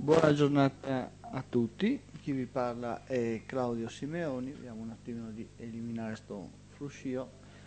Buona giornata a tutti, chi vi parla è Claudio Simeoni, vediamo un attimino di eliminare sto fruscio.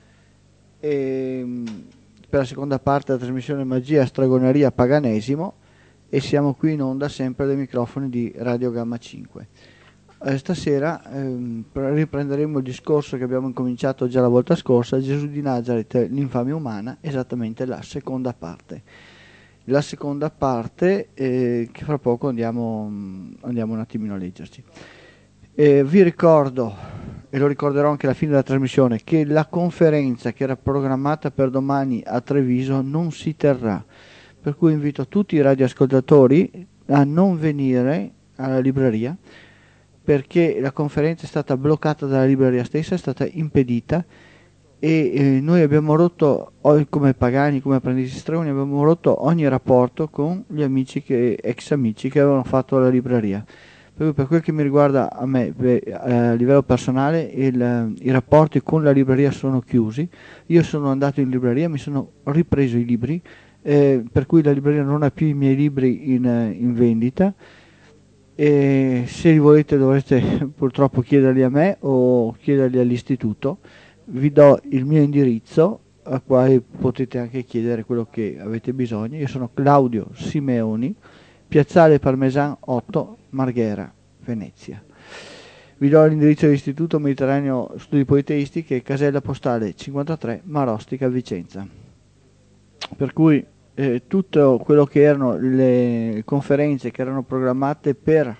Per la seconda parte della trasmissione Magia, Stregoneria, Paganesimo, e siamo qui in onda sempre dai microfoni di Radio Gamma 5. Stasera riprenderemo il discorso che abbiamo incominciato già la volta scorsa, Gesù di Nazareth, l'infamia umana, esattamente la seconda parte. La seconda parte che fra poco andiamo un attimino a leggerci. Vi ricordo, e lo ricorderò anche alla fine della trasmissione, che la conferenza che era programmata per domani a Treviso non si terrà, per cui invito tutti i radioascoltatori a non venire alla libreria, perché la conferenza è stata bloccata dalla libreria stessa, è stata impedita, e noi abbiamo rotto, come pagani, come apprendisti stregoni, abbiamo rotto ogni rapporto con gli amici ex amici che avevano fatto la libreria. Per quel che mi riguarda, a me, a livello personale, i rapporti con la libreria sono chiusi. Io sono andato in libreria, mi sono ripreso i libri, per cui la libreria non ha più i miei libri in vendita. E se li volete dovrete purtroppo chiederli a me o chiederli all'istituto. Vi do il mio indirizzo a quale potete anche chiedere quello che avete bisogno. Io sono Claudio Simeoni, Piazzale Parmesan 8, Marghera, Venezia. Vi do l'indirizzo dell'Istituto Mediterraneo Studi Politeistici, casella postale 53, Marostica, Vicenza. Per cui tutto quello che erano le conferenze che erano programmate per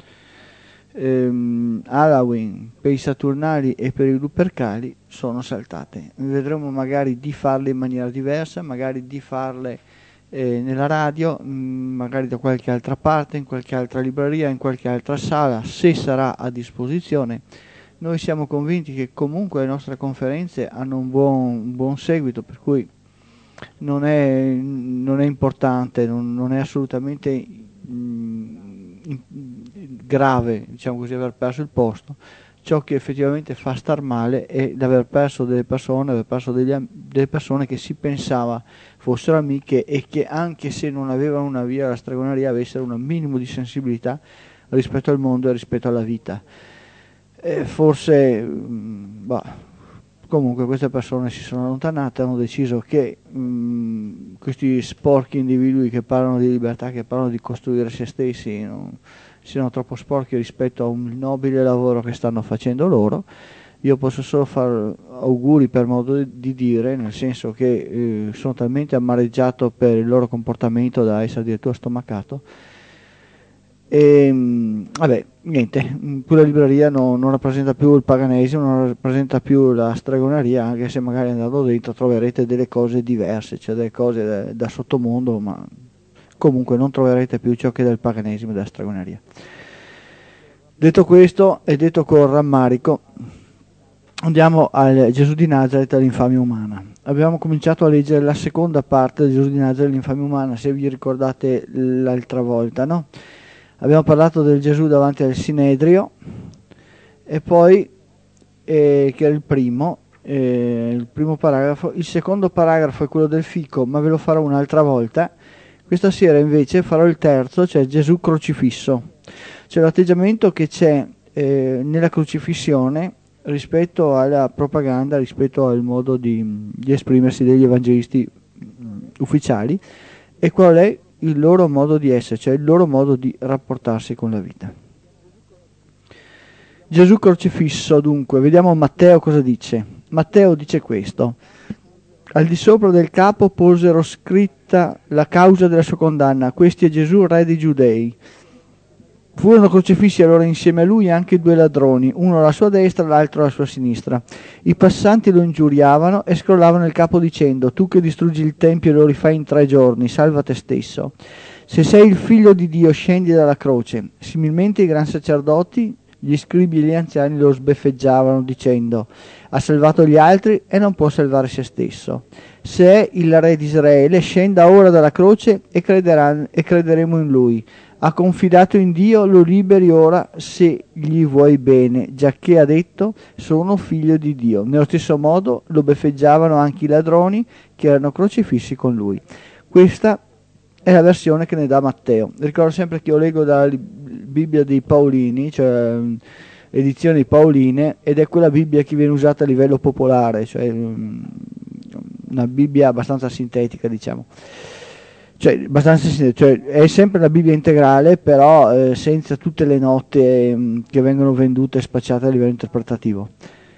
Halloween, per i Saturnali e per i Lupercali sono saltate. Vedremo magari di farle in maniera diversa, magari di farle nella radio, magari da qualche altra parte, in qualche altra libreria, in qualche altra sala, se sarà a disposizione. Noi siamo convinti che comunque le nostre conferenze hanno un buon seguito, per cui non è importante, non è assolutamente grave, diciamo così, aver perso il posto. Ciò che effettivamente fa star male è l'aver perso delle persone, aver perso delle persone che si pensava fossero amiche e che, anche se non avevano una via alla stregoneria, avessero un minimo di sensibilità rispetto al mondo e rispetto alla vita. Forse comunque queste persone si sono allontanate, hanno deciso che questi sporchi individui che parlano di libertà, che parlano di costruire se stessi, siano troppo sporchi rispetto a un nobile lavoro che stanno facendo loro. Io posso solo fare auguri, per modo di dire, nel senso che sono talmente amareggiato per il loro comportamento da essere addirittura stomacato. E vabbè, niente, quella libreria non rappresenta più il paganesimo, non rappresenta più la stregoneria, anche se magari andando dentro troverete delle cose diverse, cioè delle cose da sottomondo, ma comunque non troverete più ciò che è del paganesimo e della stregoneria. Detto questo, e detto con rammarico, andiamo al Gesù di Nazareth, all'infamia umana. Abbiamo cominciato a leggere la seconda parte del Gesù di Nazareth, l'infamia umana, se vi ricordate l'altra volta, no? Abbiamo parlato del Gesù davanti al Sinedrio, e poi che era il primo paragrafo. Il secondo paragrafo è quello del fico, ma ve lo farò un'altra volta. Questa sera invece farò il terzo, cioè Gesù crocifisso, cioè l'atteggiamento che c'è nella crocifissione rispetto alla propaganda, rispetto al modo di esprimersi degli evangelisti ufficiali, e qual è il loro modo di essere, cioè il loro modo di rapportarsi con la vita. Gesù crocifisso, dunque, vediamo Matteo cosa dice. Matteo dice questo: al di sopra del capo posero scritta la causa della sua condanna: questo è Gesù, re dei Giudei. Furono crocifissi allora insieme a lui anche due ladroni, uno alla sua destra e l'altro alla sua sinistra. I passanti lo ingiuriavano e scrollavano il capo dicendo: tu che distruggi il tempio e lo rifai in 3 giorni, salva te stesso. Se sei il figlio di Dio, scendi dalla croce. Similmente i gran sacerdoti, gli scribi e gli anziani lo sbeffeggiavano dicendo: ha salvato gli altri e non può salvare se stesso. Se è il re di Israele, scenda ora dalla croce e crederemo in lui. Ha confidato in Dio, lo liberi ora se gli vuoi bene, giacché ha detto: sono figlio di Dio. Nello stesso modo lo beffeggiavano anche i ladroni che erano crocifissi con lui. Questa è la versione che ne dà Matteo. Ricordo sempre che io leggo dalla Bibbia dei Paolini, cioè edizioni pauline, ed è quella Bibbia che viene usata a livello popolare, cioè una Bibbia abbastanza sintetica, diciamo. Cioè è sempre la Bibbia integrale, però senza tutte le note che vengono vendute e spacciate a livello interpretativo.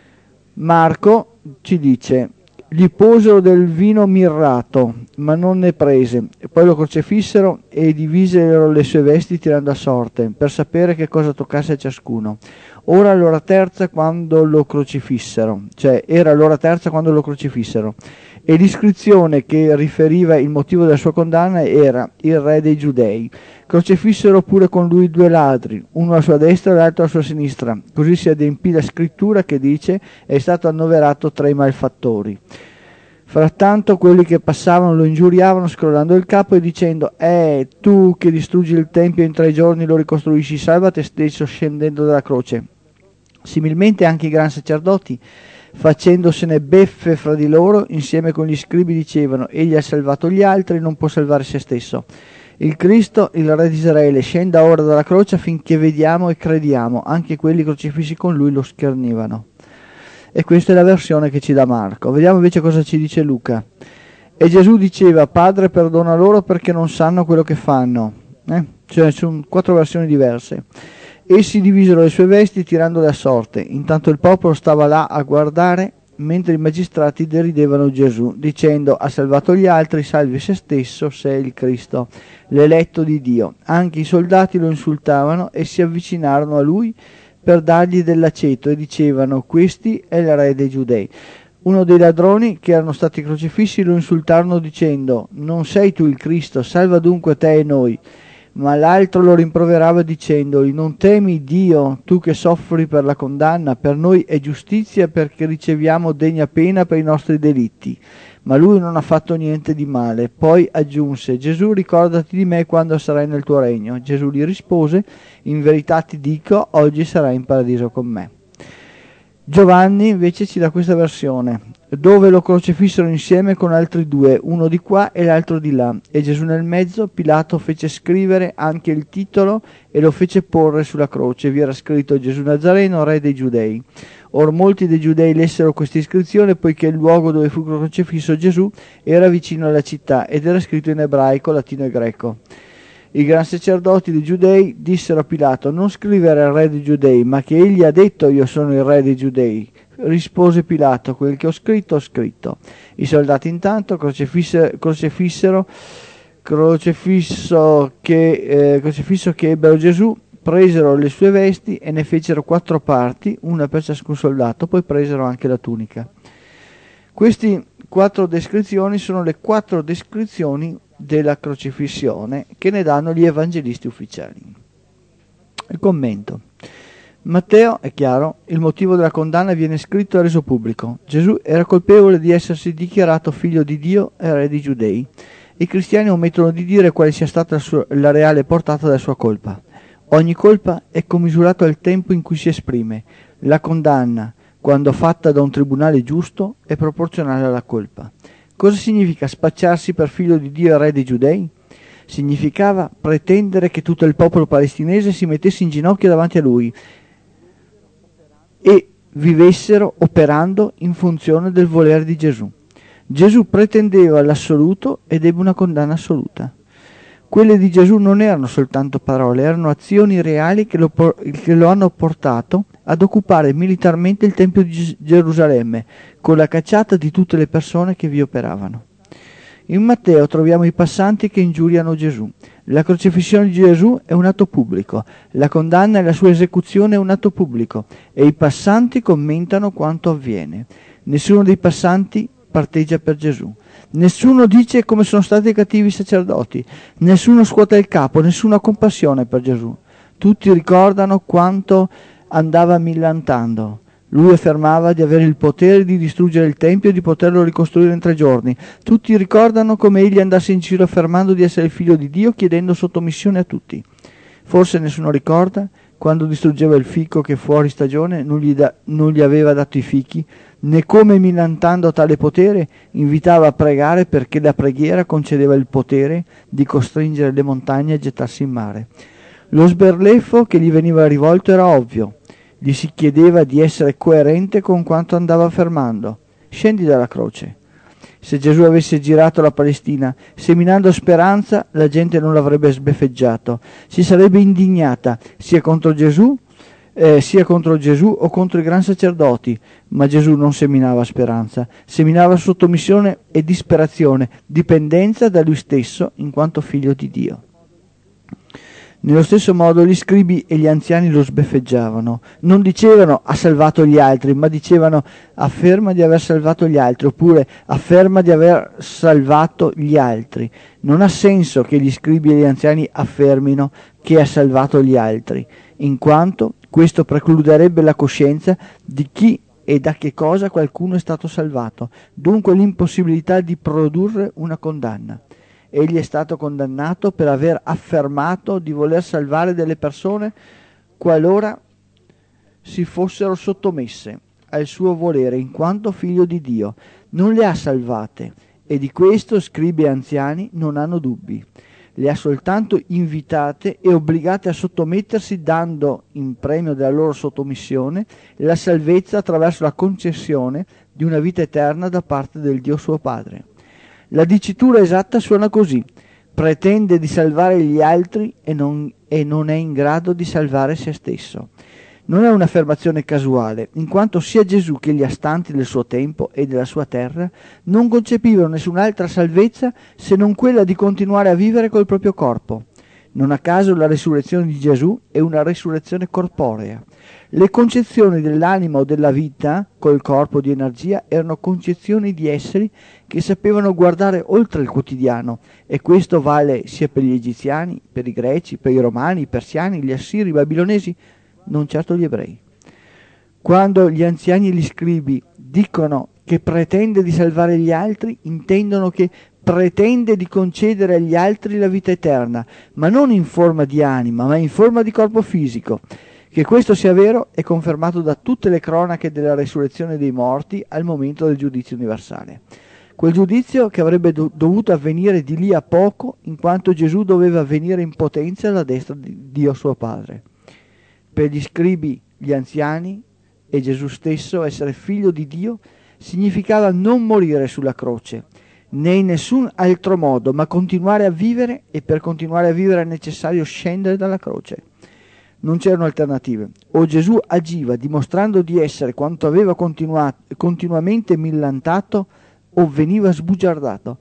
Marco ci dice: gli posero del vino mirrato, ma non ne prese, e poi lo crocefissero e divisero le sue vesti tirando a sorte, per sapere che cosa toccasse a ciascuno. Ora l'ora terza quando lo crocifissero, cioè era l'ora terza quando lo crocifissero, e l'iscrizione che riferiva il motivo della sua condanna era il re dei Giudei. Crocefissero pure con lui 2 ladri, uno alla sua destra e l'altro alla sua sinistra. Così si adempì la scrittura che dice: è stato annoverato tra i malfattori. Frattanto quelli che passavano lo ingiuriavano scrollando il capo e dicendo: tu che distruggi il tempio e in 3 giorni lo ricostruisci, salva te stesso scendendo dalla croce. Similmente anche i gran sacerdoti, facendosene beffe fra di loro, insieme con gli scribi dicevano: egli ha salvato gli altri, non può salvare se stesso. Il Cristo, il Re di Israele, scenda ora dalla croce affinché vediamo e crediamo. Anche quelli crocifissi con lui lo schernivano. E questa è la versione che ci dà Marco. Vediamo invece cosa ci dice Luca. E Gesù diceva: Padre, perdona loro perché non sanno quello che fanno. Cioè sono 4 versioni diverse. Essi divisero le sue vesti tirandole a sorte. Intanto il popolo stava là a guardare, mentre i magistrati deridevano Gesù, dicendo: ha salvato gli altri, salvi se stesso, se è il Cristo, l'eletto di Dio. Anche i soldati lo insultavano e si avvicinarono a lui per dargli dell'aceto e dicevano: questi è il re dei Giudei. Uno dei ladroni che erano stati crocifissi lo insultarono dicendo: non sei tu il Cristo, salva dunque te e noi. Ma l'altro lo rimproverava dicendogli: non temi Dio, tu che soffri per la condanna? Per noi è giustizia, perché riceviamo degna pena per i nostri delitti. Ma lui non ha fatto niente di male. Poi aggiunse: Gesù, ricordati di me quando sarai nel tuo regno. Gesù gli rispose: in verità ti dico, oggi sarai in paradiso con me. Giovanni invece ci dà questa versione: dove lo crocifissero insieme con altri 2, uno di qua e l'altro di là, e Gesù nel mezzo. Pilato fece scrivere anche il titolo e lo fece porre sulla croce. Vi era scritto: Gesù Nazareno, re dei Giudei. Or molti dei giudei lessero questa iscrizione, poiché il luogo dove fu crocifisso Gesù era vicino alla città ed era scritto in ebraico, latino e greco. I gran sacerdoti dei giudei dissero a Pilato: non scrivere al re dei giudei, ma che egli ha detto: io sono il re dei giudei. Rispose Pilato: quel che ho scritto, ho scritto. I soldati intanto crocifisso che ebbero Gesù, presero le sue vesti e ne fecero 4 parti, una per ciascun soldato, poi presero anche la tunica. Queste 4 descrizioni sono le 4 descrizioni della crocifissione che ne danno gli evangelisti ufficiali. Il commento. Matteo, è chiaro, il motivo della condanna viene scritto e reso pubblico. Gesù era colpevole di essersi dichiarato figlio di Dio e re dei Giudei. I cristiani omettono di dire quale sia stata la reale portata della sua colpa. Ogni colpa è commisurata al tempo in cui si esprime. La condanna, quando fatta da un tribunale giusto, è proporzionale alla colpa. Cosa significa spacciarsi per figlio di Dio e re dei Giudei? Significava pretendere che tutto il popolo palestinese si mettesse in ginocchio davanti a lui e vivessero operando in funzione del volere di Gesù. Gesù pretendeva l'assoluto ed ebbe una condanna assoluta. Quelle di Gesù non erano soltanto parole, erano azioni reali che lo hanno portato ad occupare militarmente il Tempio di Gerusalemme, con la cacciata di tutte le persone che vi operavano. In Matteo troviamo i passanti che ingiuriano Gesù. La crocifissione di Gesù è un atto pubblico, la condanna e la sua esecuzione è un atto pubblico, e i passanti commentano quanto avviene. Nessuno dei passanti parteggia per Gesù. Nessuno dice come sono stati cattivi i sacerdoti, nessuno scuote il capo, nessuna compassione per Gesù. Tutti ricordano quanto andava millantando. Lui affermava di avere il potere di distruggere il Tempio e di poterlo ricostruire in 3 giorni. Tutti ricordano come egli andasse in giro affermando di essere il figlio di Dio, chiedendo sottomissione a tutti. Forse nessuno ricorda quando distruggeva il fico che fuori stagione non gli aveva dato i fichi, né come milantando tale potere invitava a pregare, perché la preghiera concedeva il potere di costringere le montagne a gettarsi in mare. Lo sberleffo che gli veniva rivolto era ovvio. Gli si chiedeva di essere coerente con quanto andava affermando. Scendi dalla croce. Se Gesù avesse girato la Palestina seminando speranza, la gente non l'avrebbe sbeffeggiato, si sarebbe indignata sia contro Gesù o contro i gran sacerdoti, ma Gesù non seminava speranza, seminava sottomissione e disperazione, dipendenza da lui stesso in quanto figlio di Dio. Nello stesso modo gli scribi e gli anziani lo sbeffeggiavano. Non dicevano ha salvato gli altri, ma dicevano afferma di aver salvato gli altri, oppure afferma di aver salvato gli altri. Non ha senso che gli scribi e gli anziani affermino che ha salvato gli altri, in quanto questo precluderebbe la coscienza di chi e da che cosa qualcuno è stato salvato, dunque l'impossibilità di produrre una condanna. Egli è stato condannato per aver affermato di voler salvare delle persone qualora si fossero sottomesse al suo volere in quanto figlio di Dio. Non le ha salvate e di questo scribi e anziani non hanno dubbi. Le ha soltanto invitate e obbligate a sottomettersi, dando in premio della loro sottomissione la salvezza attraverso la concessione di una vita eterna da parte del Dio suo Padre. La dicitura esatta suona così: pretende di salvare gli altri e non è in grado di salvare se stesso. Non è un'affermazione casuale, in quanto sia Gesù che gli astanti del suo tempo e della sua terra non concepivano nessun'altra salvezza se non quella di continuare a vivere col proprio corpo. Non a caso la resurrezione di Gesù è una resurrezione corporea. Le concezioni dell'anima o della vita col corpo di energia erano concezioni di esseri che sapevano guardare oltre il quotidiano, e questo vale sia per gli egiziani, per i greci, per i romani, i persiani, gli assiri, i babilonesi, non certo gli ebrei. Quando gli anziani e gli scribi dicono che pretende di salvare gli altri, intendono che pretende di concedere agli altri la vita eterna, ma non in forma di anima, ma in forma di corpo fisico. Che questo sia vero è confermato da tutte le cronache della resurrezione dei morti al momento del giudizio universale. Quel giudizio che avrebbe dovuto avvenire di lì a poco, in quanto Gesù doveva venire in potenza alla destra di Dio suo Padre. Per gli scribi, gli anziani e Gesù stesso, essere figlio di Dio significava non morire sulla croce, né in nessun altro modo, ma continuare a vivere, e per continuare a vivere è necessario scendere dalla croce. Non c'erano alternative. O Gesù agiva dimostrando di essere quanto aveva continuamente millantato, o veniva sbugiardato.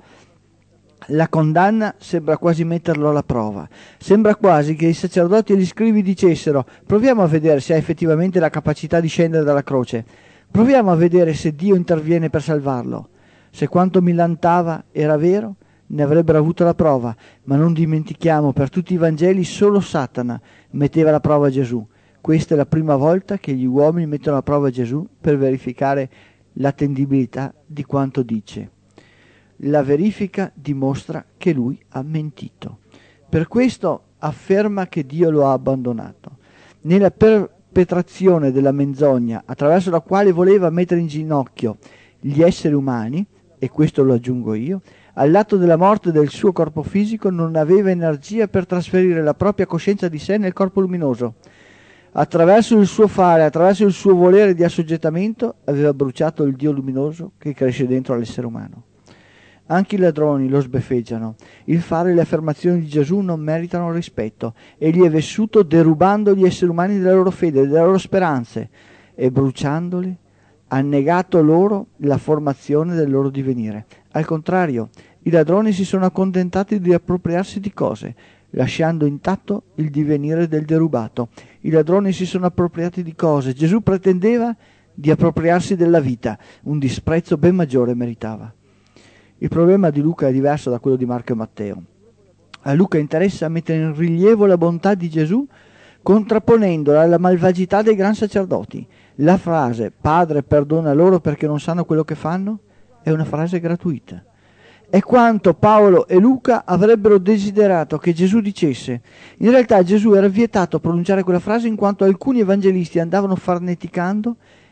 La condanna sembra quasi metterlo alla prova. Sembra quasi che i sacerdoti e gli scribi dicessero: proviamo a vedere se ha effettivamente la capacità di scendere dalla croce. Proviamo a vedere se Dio interviene per salvarlo. Se quanto millantava era vero, ne avrebbero avuto la prova, ma non dimentichiamo, per tutti i Vangeli solo Satana metteva alla prova Gesù. Questa è la prima volta che gli uomini mettono alla prova Gesù per verificare l'attendibilità di quanto dice. La verifica dimostra che lui ha mentito. Per questo afferma che Dio lo ha abbandonato. Nella perpetrazione della menzogna, attraverso la quale voleva mettere in ginocchio gli esseri umani, e questo lo aggiungo io, all'atto della morte del suo corpo fisico non aveva energia per trasferire la propria coscienza di sé nel corpo luminoso. Attraverso il suo fare, attraverso il suo volere di assoggettamento, aveva bruciato il Dio luminoso che cresce dentro all'essere umano. Anche i ladroni lo sbeffeggiano. Il fare e le affermazioni di Gesù non meritano rispetto. Egli è vissuto derubando gli esseri umani della loro fede, delle loro speranze, e bruciandoli ha negato loro la formazione del loro divenire. Al contrario, i ladroni si sono accontentati di appropriarsi di cose, lasciando intatto il divenire del derubato. I ladroni si sono appropriati di cose. Gesù pretendeva di appropriarsi della vita. Un disprezzo ben maggiore meritava. Il problema di Luca è diverso da quello di Marco e Matteo. A Luca interessa mettere in rilievo la bontà di Gesù contrapponendola alla malvagità dei gran sacerdoti. La frase «Padre, perdona loro perché non sanno quello che fanno» è una frase gratuita. È quanto Paolo e Luca avrebbero desiderato che Gesù dicesse. In realtà Gesù era vietato a pronunciare quella frase in quanto alcuni evangelisti andavano farneticando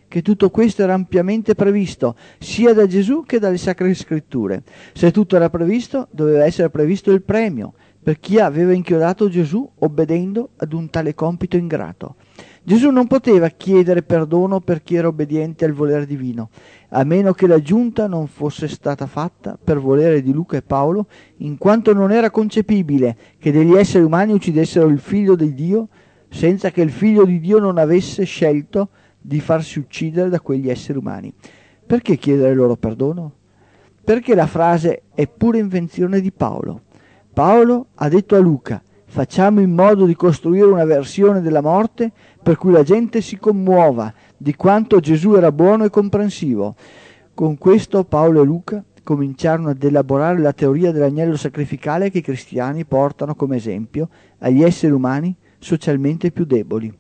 che tutto questo era ampiamente previsto, sia da Gesù che dalle Sacre Scritture. Se tutto era previsto, doveva essere previsto il premio per chi aveva inchiodato Gesù obbedendo ad un tale compito ingrato. Gesù non poteva chiedere perdono per chi era obbediente al volere divino, a meno che la giunta non fosse stata fatta per volere di Luca e Paolo, in quanto non era concepibile che degli esseri umani uccidessero il Figlio di Dio senza che il Figlio di Dio non avesse scelto di farsi uccidere da quegli esseri umani. Perché chiedere loro perdono? Perché la frase è pura invenzione di Paolo. Paolo ha detto a Luca: facciamo in modo di costruire una versione della morte per cui la gente si commuova di quanto Gesù era buono e comprensivo. Con questo Paolo e Luca cominciarono ad elaborare la teoria dell'agnello sacrificale che i cristiani portano come esempio agli esseri umani socialmente più deboli.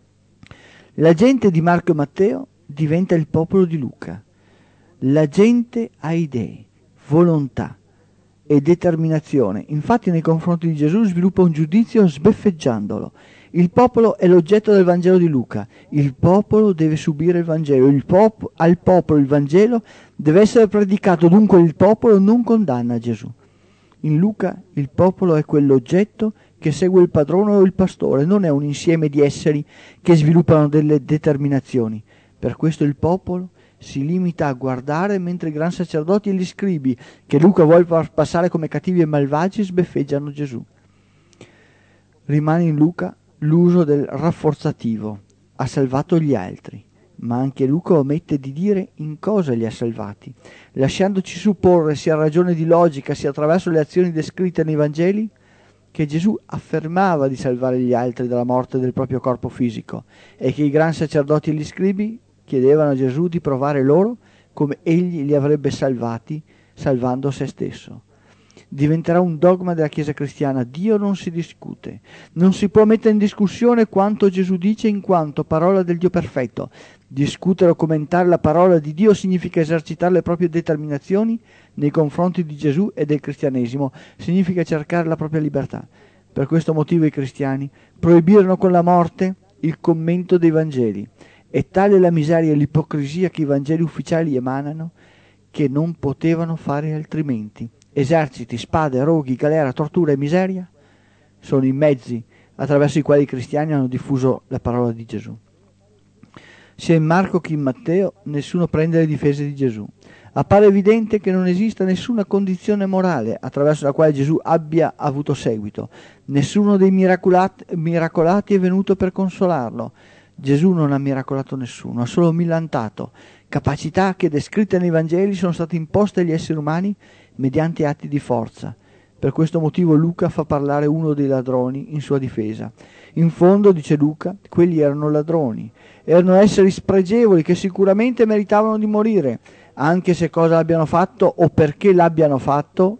La gente di Marco e Matteo diventa il popolo di Luca. La gente ha idee, volontà e determinazione. Infatti nei confronti di Gesù sviluppa un giudizio sbeffeggiandolo. Il popolo è l'oggetto del Vangelo di Luca. Il popolo deve subire il Vangelo. Al popolo il Vangelo deve essere predicato, dunque il popolo non condanna Gesù. In Luca il popolo è quell'oggetto che segue il padrone o il pastore, non è un insieme di esseri che sviluppano delle determinazioni. Per questo il popolo si limita a guardare mentre i gran sacerdoti e gli scribi, che Luca vuole far passare come cattivi e malvagi, sbeffeggiano Gesù. Rimane in Luca l'uso del rafforzativo: ha salvato gli altri, ma anche Luca omette di dire in cosa li ha salvati, lasciandoci supporre, sia a ragione di logica sia attraverso le azioni descritte nei Vangeli, che Gesù affermava di salvare gli altri dalla morte del proprio corpo fisico e che i gran sacerdoti e gli scribi chiedevano a Gesù di provare loro come egli li avrebbe salvati salvando se stesso. Diventerà un dogma della Chiesa cristiana: Dio non si discute, non si può mettere in discussione quanto Gesù dice in quanto parola del Dio perfetto. Discutere o commentare la parola di Dio significa esercitare le proprie determinazioni nei confronti di Gesù e del cristianesimo, significa cercare la propria libertà. Per questo motivo i cristiani proibirono con la morte il commento dei Vangeli. È tale la miseria e l'ipocrisia che i Vangeli ufficiali emanano che non potevano fare altrimenti. Eserciti, spade, roghi, galera, tortura e miseria sono i mezzi attraverso i quali i cristiani hanno diffuso la parola di Gesù. Sia in Marco che in Matteo nessuno prende le difese di Gesù. Appare evidente che non esista nessuna condizione morale attraverso la quale Gesù abbia avuto seguito. Nessuno dei miracolati è venuto per consolarlo. Gesù non ha miracolato nessuno, ha solo millantato. Capacità che, descritte nei Vangeli, sono state imposte agli esseri umani mediante atti di forza. Per questo motivo Luca fa parlare uno dei ladroni in sua difesa. In fondo, dice Luca, quelli erano ladroni, erano esseri spregevoli che sicuramente meritavano di morire, anche se cosa abbiano fatto o perché l'abbiano fatto,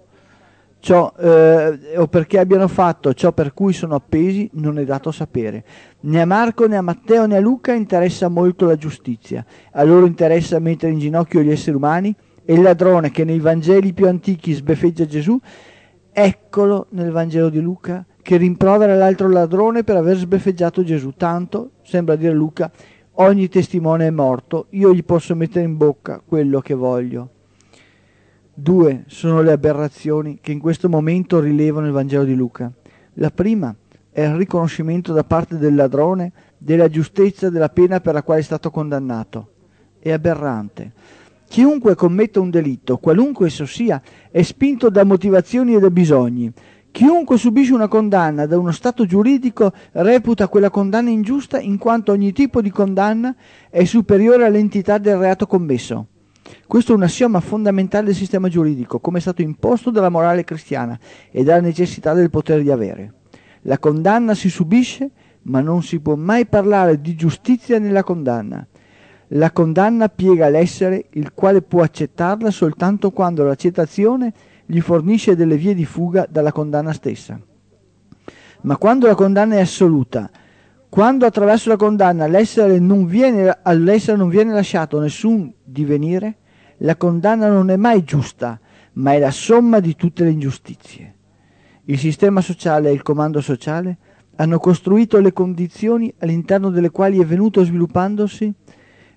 o perché abbiano fatto ciò per cui sono appesi non è dato sapere. Né a Marco né a Matteo né a Luca interessa molto la giustizia. A loro interessa mettere in ginocchio gli esseri umani, e il ladrone che nei Vangeli più antichi sbeffeggia Gesù, eccolo nel Vangelo di Luca che rimprovera l'altro ladrone per aver sbeffeggiato Gesù. Tanto, sembra dire Luca, ogni testimone è morto, io gli posso mettere in bocca quello che voglio. Due sono le aberrazioni che in questo momento rilevano il Vangelo di Luca. La prima è il riconoscimento da parte del ladrone della giustezza della pena per la quale è stato condannato. È aberrante. Chiunque commetta un delitto, qualunque esso sia, è spinto da motivazioni e da bisogni. Chiunque subisce una condanna da uno stato giuridico reputa quella condanna ingiusta in quanto ogni tipo di condanna è superiore all'entità del reato commesso. Questo è un assioma fondamentale del sistema giuridico, come è stato imposto dalla morale cristiana e dalla necessità del potere di avere. La condanna si subisce, ma non si può mai parlare di giustizia nella condanna. La condanna piega l'essere, il quale può accettarla soltanto quando l'accettazione gli fornisce delle vie di fuga dalla condanna stessa. Ma quando la condanna è assoluta, quando attraverso la condanna all'essere non viene lasciato nessun divenire, la condanna non è mai giusta, ma è la somma di tutte le ingiustizie. Il sistema sociale e il comando sociale hanno costruito le condizioni all'interno delle quali è venuto sviluppandosi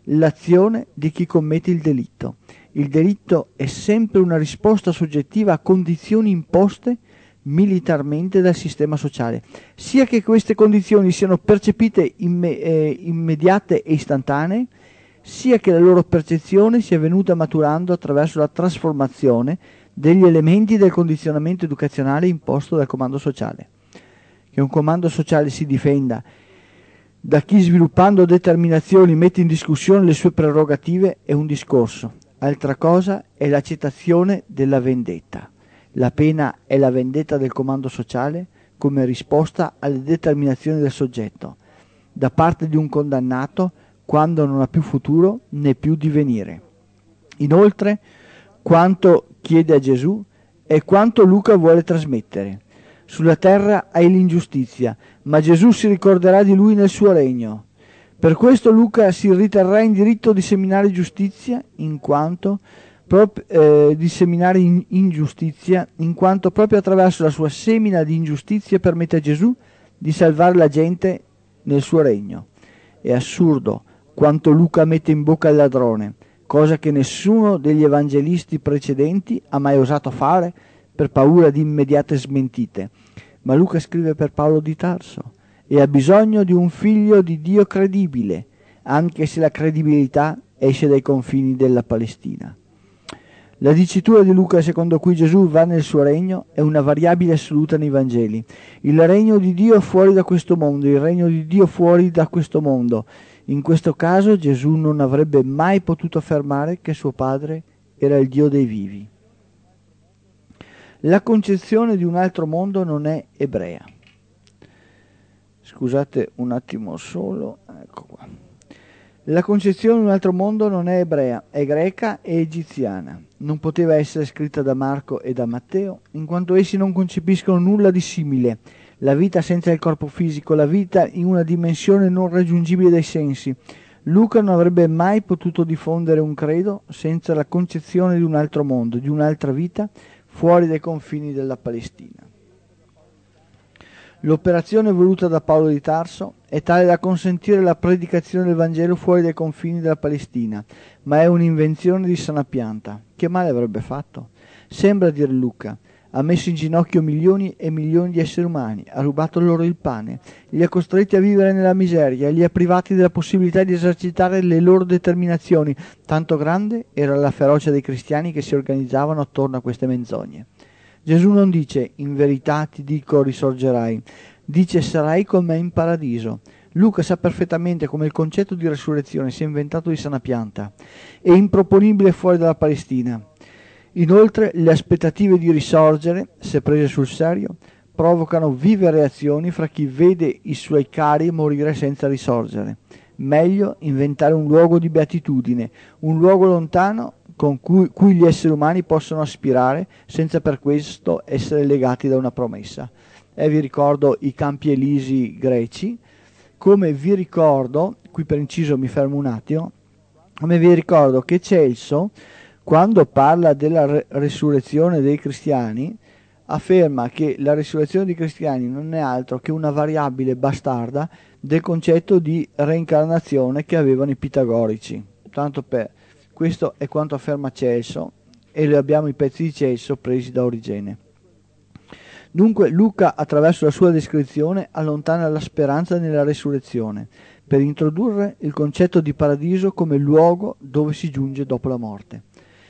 l'azione di chi commette il delitto. Il delitto è sempre una risposta soggettiva a condizioni imposte militarmente dal sistema sociale, sia che queste condizioni siano percepite immediate e istantanee, sia che la loro percezione sia venuta maturando attraverso la trasformazione degli elementi del condizionamento educazionale imposto dal comando sociale. Che un comando sociale si difenda da chi, sviluppando determinazioni, mette in discussione le sue prerogative è un discorso. Altra cosa è l'accettazione della vendetta. La pena è la vendetta del comando sociale come risposta alle determinazioni del soggetto, da parte di un condannato quando non ha più futuro né più divenire. Inoltre, quanto chiede a Gesù è quanto Luca vuole trasmettere. Sulla terra hai l'ingiustizia, ma Gesù si ricorderà di lui nel suo regno. Per questo Luca si riterrà in diritto di seminare giustizia, in quanto ingiustizia, in quanto proprio attraverso la sua semina di ingiustizia permette a Gesù di salvare la gente nel suo regno. È assurdo quanto Luca mette in bocca al ladrone, cosa che nessuno degli evangelisti precedenti ha mai osato fare per paura di immediate smentite. Ma Luca scrive per Paolo di Tarso e ha bisogno di un figlio di Dio credibile, anche se la credibilità esce dai confini della Palestina. La dicitura di Luca secondo cui Gesù va nel suo regno è una variabile assoluta nei Vangeli. Il regno di Dio fuori da questo mondo, il regno di Dio fuori da questo mondo. In questo caso Gesù non avrebbe mai potuto affermare che suo padre era il Dio dei vivi. La concezione di un altro mondo non è ebrea. Scusate un attimo solo, ecco qua. La concezione di un altro mondo non è ebrea, è greca e egiziana. Non poteva essere scritta da Marco e da Matteo, in quanto essi non concepiscono nulla di simile. La vita senza il corpo fisico, la vita in una dimensione non raggiungibile dai sensi. Luca non avrebbe mai potuto diffondere un credo senza la concezione di un altro mondo, di un'altra vita fuori dai confini della Palestina. L'operazione voluta da Paolo di Tarso è tale da consentire la predicazione del Vangelo fuori dai confini della Palestina, ma è un'invenzione di sana pianta. Che male avrebbe fatto? Sembra dire Luca: ha messo in ginocchio milioni e milioni di esseri umani, ha rubato loro il pane, li ha costretti a vivere nella miseria, li ha privati della possibilità di esercitare le loro determinazioni. Tanto grande era la ferocia dei cristiani che si organizzavano attorno a queste menzogne. Gesù non dice in verità ti dico risorgerai, dice sarai con me in paradiso. Luca sa perfettamente come il concetto di resurrezione sia inventato di sana pianta e improponibile fuori dalla Palestina. Inoltre le aspettative di risorgere, se prese sul serio, provocano vive reazioni fra chi vede i suoi cari morire senza risorgere. Meglio inventare un luogo di beatitudine, un luogo lontano con cui gli esseri umani possono aspirare senza per questo essere legati da una promessa. Vi ricordo i campi elisi greci, come vi ricordo, qui per inciso mi fermo un attimo, come vi ricordo che Celso, quando parla della resurrezione dei cristiani, afferma che la resurrezione dei cristiani non è altro che una variabile bastarda del concetto di reincarnazione che avevano i pitagorici. Tanto per questo è quanto afferma Celso, e abbiamo i pezzi di Celso presi da Origene. Dunque Luca, attraverso la sua descrizione, allontana la speranza nella resurrezione, per introdurre il concetto di paradiso come luogo dove si giunge dopo la morte.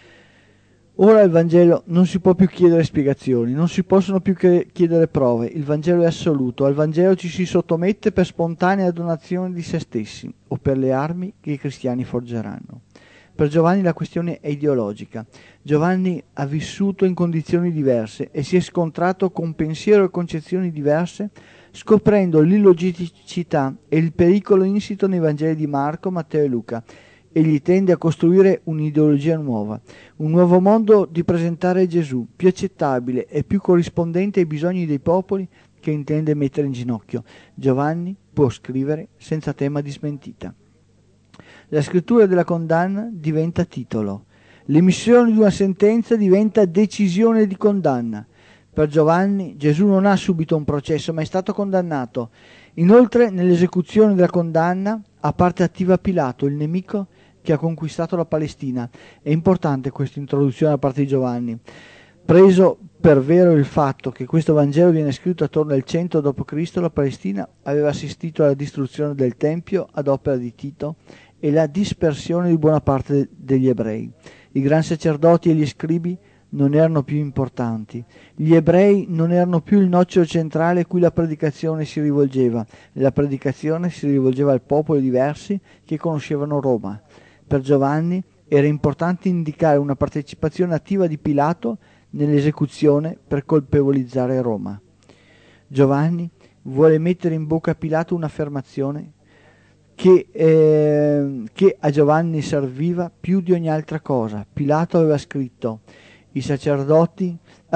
Ora al Vangelo non si può più chiedere spiegazioni, non si possono più chiedere prove, il Vangelo è assoluto, al Vangelo ci si sottomette per spontanea donazione di se stessi o per le armi che i cristiani forgeranno. Per Giovanni la questione è ideologica. Giovanni ha vissuto in condizioni diverse e si è scontrato con pensiero e concezioni diverse, scoprendo l'illogicità e il pericolo insito nei Vangeli di Marco, Matteo e Luca. Egli tende a costruire un'ideologia nuova, un nuovo modo di presentare Gesù, più accettabile e più corrispondente ai bisogni dei popoli che intende mettere in ginocchio. Giovanni può scrivere senza tema di smentita. La scrittura della condanna diventa titolo. L'emissione di una sentenza diventa decisione di condanna. Per Giovanni Gesù non ha subito un processo, ma è stato condannato. Inoltre, nell'esecuzione della condanna, ha parte attiva Pilato, il nemico, che ha conquistato la Palestina. È importante questa introduzione da parte di Giovanni. Preso per vero il fatto che questo Vangelo viene scritto attorno al 100 d.C., la Palestina aveva assistito alla distruzione del Tempio ad opera di Tito e la dispersione di buona parte degli ebrei. I gran sacerdoti e gli scribi non erano più importanti. Gli ebrei non erano più il nocciolo centrale a cui la predicazione si rivolgeva. La predicazione si rivolgeva al popolo diversi che conoscevano Roma. Per Giovanni era importante indicare una partecipazione attiva di Pilato nell'esecuzione per colpevolizzare Roma. Giovanni vuole mettere in bocca a Pilato un'affermazione che a Giovanni serviva più di ogni altra cosa. Pilato aveva scritto: i sacerdoti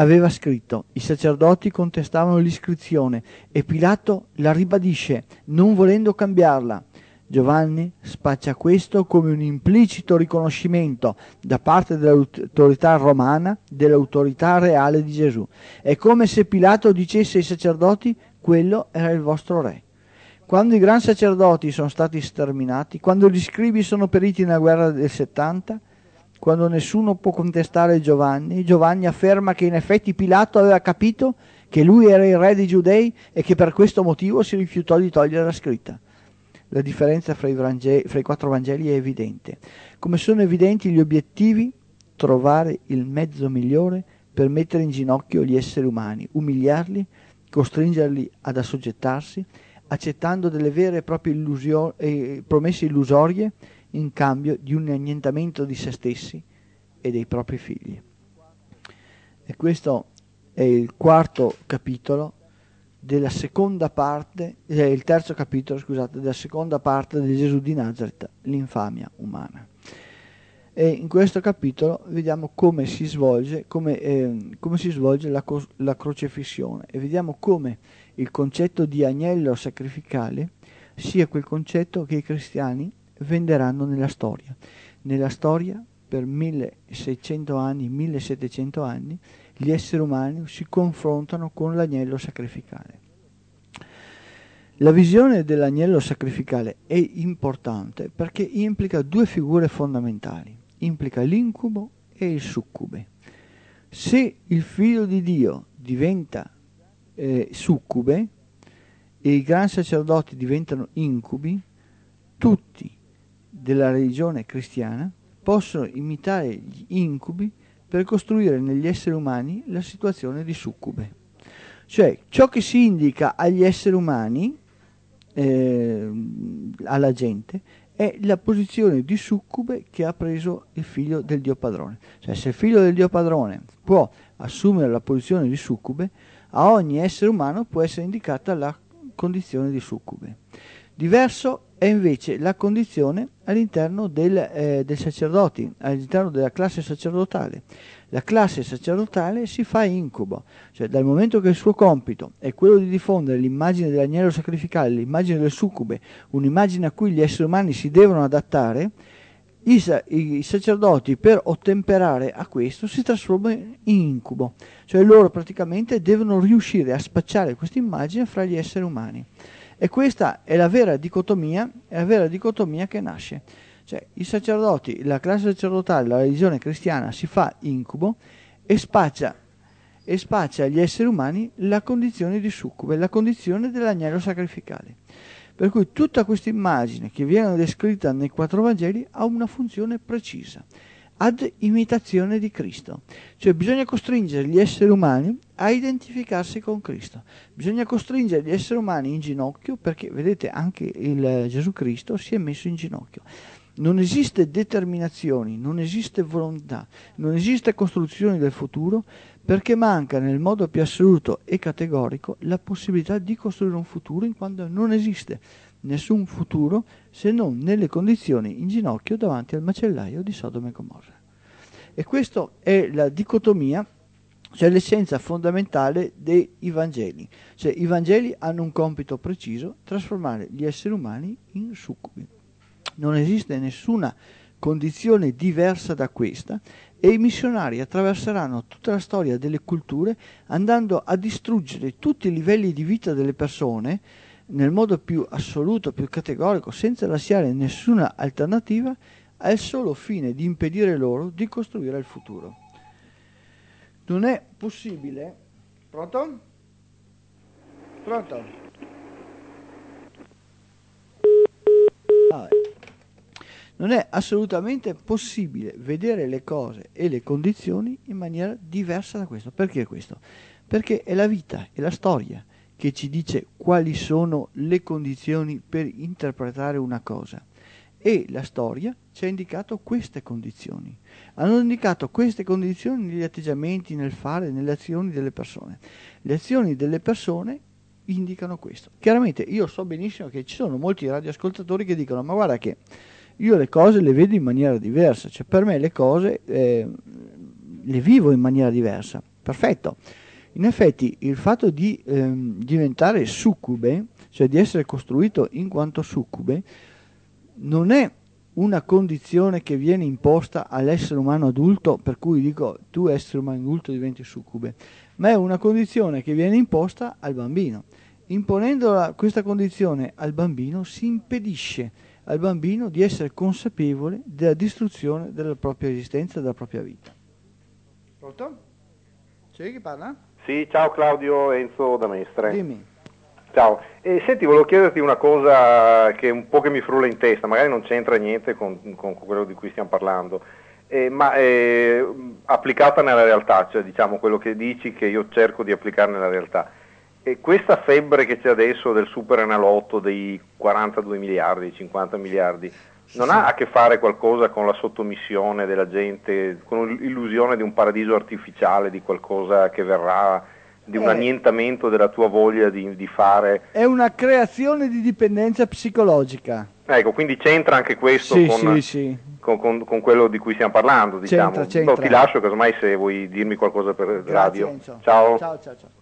contestavano l'iscrizione e Pilato la ribadisce, non volendo cambiarla. Giovanni spaccia questo come un implicito riconoscimento da parte dell'autorità romana dell'autorità reale di Gesù. È come se Pilato dicesse ai sacerdoti: quello era il vostro re. Quando i gran sacerdoti sono stati sterminati, quando gli scribi sono periti nella guerra del 70, quando nessuno può contestare Giovanni afferma che in effetti Pilato aveva capito che lui era il re dei Giudei e che per questo motivo si rifiutò di togliere la scritta. La differenza fra i 4 Vangeli è evidente. Come sono evidenti gli obiettivi: trovare il mezzo migliore per mettere in ginocchio gli esseri umani, umiliarli, costringerli ad assoggettarsi, accettando delle vere e proprie promesse illusorie in cambio di un annientamento di se stessi e dei propri figli. E questo è il quarto capitolo della seconda parte, il terzo capitolo, scusate, della seconda parte di Gesù di Nazaret, l'infamia umana. E in questo capitolo vediamo come si svolge la crocefissione, e vediamo come il concetto di agnello sacrificale sia quel concetto che i cristiani venderanno nella storia. Nella storia, per 1600 anni, 1700 anni, gli esseri umani si confrontano con l'agnello sacrificale. La visione dell'agnello sacrificale è importante perché implica 2 figure fondamentali. Implica l'incubo e il succube. Se il figlio di Dio diventa succube e i gran sacerdoti diventano incubi, tutti della religione cristiana possono imitare gli incubi per costruire negli esseri umani la situazione di succube. Cioè, ciò che si indica agli esseri umani, alla gente, è la posizione di succube che ha preso il figlio del Dio padrone. Cioè, se il figlio del Dio padrone può assumere la posizione di succube, a ogni essere umano può essere indicata la condizione di succube. Diverso è invece la condizione all'interno dei sacerdoti, all'interno della classe sacerdotale. La classe sacerdotale si fa incubo, cioè dal momento che il suo compito è quello di diffondere l'immagine dell'agnello sacrificale, l'immagine del succube, un'immagine a cui gli esseri umani si devono adattare, i sacerdoti per ottemperare a questo si trasformano in incubo, cioè loro praticamente devono riuscire a spacciare questa immagine fra gli esseri umani. E questa è la vera dicotomia che nasce. Cioè, i sacerdoti, la classe sacerdotale, la religione cristiana si fa incubo e spaccia agli esseri umani la condizione di succube, la condizione dell'agnello sacrificale. Per cui tutta questa immagine che viene descritta nei 4 Vangeli ha una funzione precisa, ad imitazione di Cristo. Cioè bisogna costringere gli esseri umani a identificarsi con Cristo. Bisogna costringere gli esseri umani in ginocchio, perché vedete anche il Gesù Cristo si è messo in ginocchio. Non esiste determinazioni, non esiste volontà, non esiste costruzione del futuro, perché manca nel modo più assoluto e categorico la possibilità di costruire un futuro, in quanto non esiste nessun futuro se non nelle condizioni in ginocchio davanti al macellaio di Sodoma e Gomorra. E questa è la dicotomia, cioè l'essenza fondamentale dei Vangeli. Cioè i Vangeli hanno un compito preciso: trasformare gli esseri umani in succubi. Non esiste nessuna condizione diversa da questa, e i missionari attraverseranno tutta la storia delle culture andando a distruggere tutti i livelli di vita delle persone nel modo più assoluto, più categorico, senza lasciare nessuna alternativa al solo fine di impedire loro di costruire il futuro. Non è possibile. Pronto? Pronto? Non è assolutamente possibile vedere le cose e le condizioni in maniera diversa da questo. Perché questo? Perché è la vita, è la storia che ci dice quali sono le condizioni per interpretare una cosa. E la storia ci ha indicato queste condizioni. Hanno indicato queste condizioni negli atteggiamenti, nel fare, nelle azioni delle persone. Le azioni delle persone indicano questo. Chiaramente io so benissimo che ci sono molti radioascoltatori che dicono: ma guarda che io le cose le vedo in maniera diversa, cioè per me le cose le vivo in maniera diversa. Perfetto. In effetti il fatto di diventare succube, cioè di essere costruito in quanto succube, non è una condizione che viene imposta all'essere umano adulto, per cui dico tu essere umano adulto diventi succube, ma è una condizione che viene imposta al bambino. Imponendo questa condizione al bambino si impedisce al bambino di essere consapevole della distruzione della propria esistenza, della propria vita. Pronto? C'è chi parla? Sì, ciao Claudio, Enzo da Mestre. Dimmi. Ciao, senti, volevo chiederti una cosa che un po' che mi frulla in testa, magari non c'entra niente con quello di cui stiamo parlando, ma applicata nella realtà, cioè diciamo quello che dici che io cerco di applicare nella realtà. E questa febbre che c'è adesso del super enalotto, dei 42 miliardi, dei 50 miliardi, non ha a che fare qualcosa con la sottomissione della gente, con l'illusione di un paradiso artificiale, di qualcosa che verrà, di un annientamento della tua voglia di fare? È una creazione di dipendenza psicologica. Ecco, quindi c'entra anche questo con quello di cui stiamo parlando, diciamo. C'entra. Ti lascio, casomai se vuoi dirmi qualcosa per radio. Enzo. Ciao. Ciao.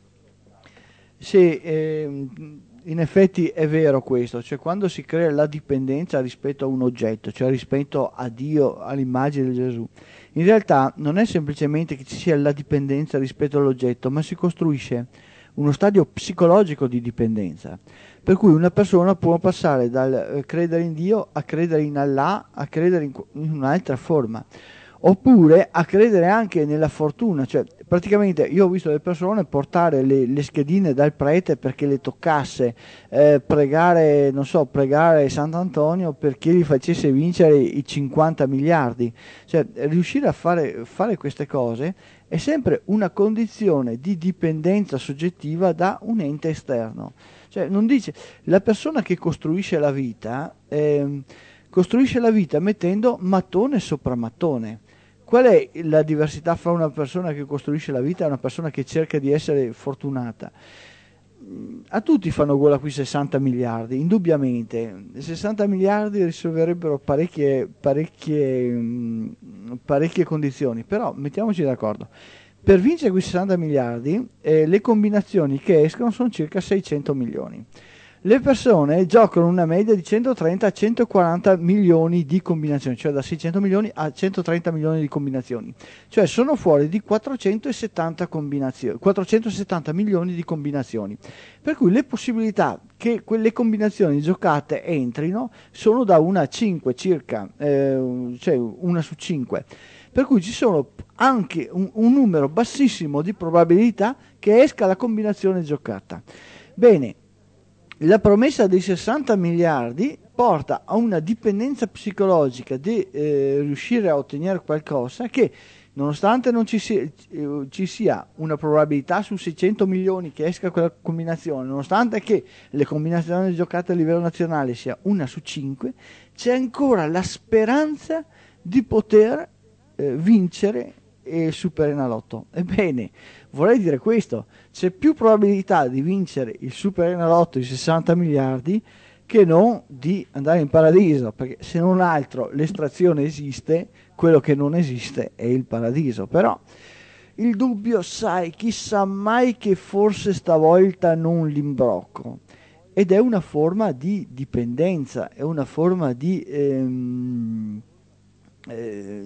Sì, in effetti è vero questo, cioè quando si crea la dipendenza rispetto a un oggetto, cioè rispetto a Dio, all'immagine di Gesù, in realtà non è semplicemente che ci sia la dipendenza rispetto all'oggetto, ma si costruisce uno stadio psicologico di dipendenza, per cui una persona può passare dal credere in Dio a credere in Allah, a credere in un'altra forma, oppure a credere anche nella fortuna. Cioè praticamente io ho visto le persone portare le schedine dal prete perché le toccasse, pregare Sant'Antonio perché gli facesse vincere i 50 miliardi. Cioè riuscire a fare queste cose è sempre una condizione di dipendenza soggettiva da un ente esterno. Cioè non dice, la persona che costruisce la vita mettendo mattone sopra mattone. Qual è la diversità fra una persona che costruisce la vita e una persona che cerca di essere fortunata? A tutti fanno gola qui 60 miliardi, indubbiamente. 60 miliardi risolverebbero parecchie condizioni, però mettiamoci d'accordo. Per vincere quei 60 miliardi, le combinazioni che escono sono circa 600 milioni. Le persone giocano una media di 130 a 140 milioni di combinazioni, cioè da 600 milioni a 130 milioni di combinazioni, cioè sono fuori di 470 milioni di combinazioni, per cui le possibilità che quelle combinazioni giocate entrino sono da 1 a 5 circa, cioè 1 su 5. Per cui ci sono anche un numero bassissimo di probabilità che esca la combinazione giocata. Bene, la promessa dei 60 miliardi porta a una dipendenza psicologica di riuscire a ottenere qualcosa che, nonostante non ci sia una probabilità su 600 milioni che esca quella combinazione, nonostante che le combinazioni giocate a livello nazionale sia 1 su 5, c'è ancora la speranza di poter vincere il Super Enalotto. Ebbene, vorrei dire questo: c'è più probabilità di vincere il Super Enalotto di 60 miliardi che non di andare in paradiso, perché se non altro l'estrazione esiste, quello che non esiste è il paradiso. Però il dubbio, sai, chissà mai che forse stavolta non l'imbrocco, ed è una forma di dipendenza, è una forma di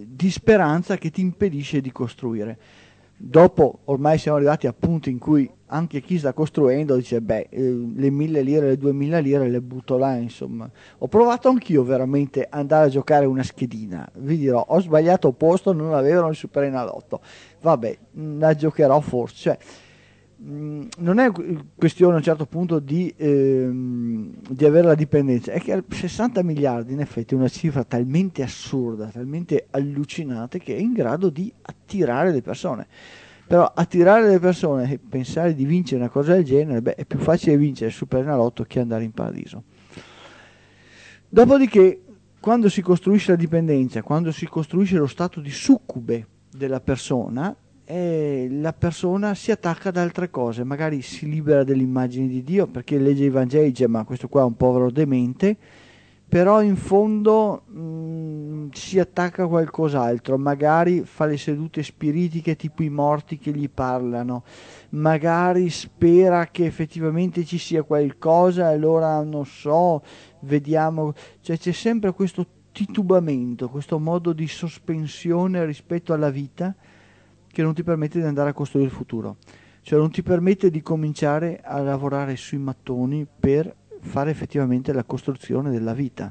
speranza che ti impedisce di costruire. Dopo ormai siamo arrivati a punti in cui anche chi sta costruendo dice le 1.000 lire, le 2.000 lire le butto là, insomma. Ho provato anch'io veramente ad andare a giocare una schedina, vi dirò, ho sbagliato posto, non avevano il Superenalotto, vabbè, la giocherò forse, cioè, non è questione a un certo punto di avere la dipendenza, è che 60 miliardi in effetti è una cifra talmente assurda, talmente allucinante, che è in grado di attirare le persone. Però attirare le persone e pensare di vincere una cosa del genere, è più facile vincere il Superenalotto che andare in paradiso. Dopodiché, quando si costruisce la dipendenza, quando si costruisce lo stato di succube della persona, la persona si attacca ad altre cose, magari si libera dell'immagine di Dio perché legge i Vangeli e dice ma questo qua è un povero demente, però in fondo si attacca a qualcos'altro, magari fa le sedute spiritiche tipo i morti che gli parlano, magari spera che effettivamente ci sia qualcosa, allora non so, vediamo, cioè c'è sempre questo titubamento, questo modo di sospensione rispetto alla vita che non ti permette di andare a costruire il futuro, cioè non ti permette di cominciare a lavorare sui mattoni per fare effettivamente la costruzione della vita.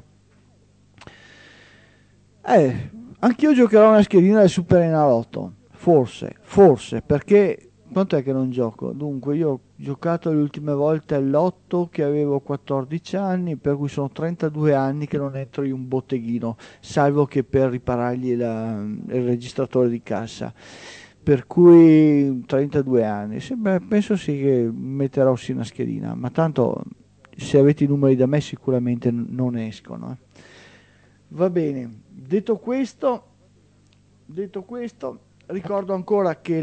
Anch'io giocherò una schedina del Superenalotto, forse, perché quanto è che non gioco? Dunque io ho giocato le ultime volte all'8 che avevo 14 anni, per cui sono 32 anni che non entro in un botteghino, salvo che per riparargli il registratore di cassa. Per cui 32 anni, penso sì che metterò sì una schedina, ma tanto se avete i numeri da me sicuramente non escono. Va bene, detto questo, ricordo ancora che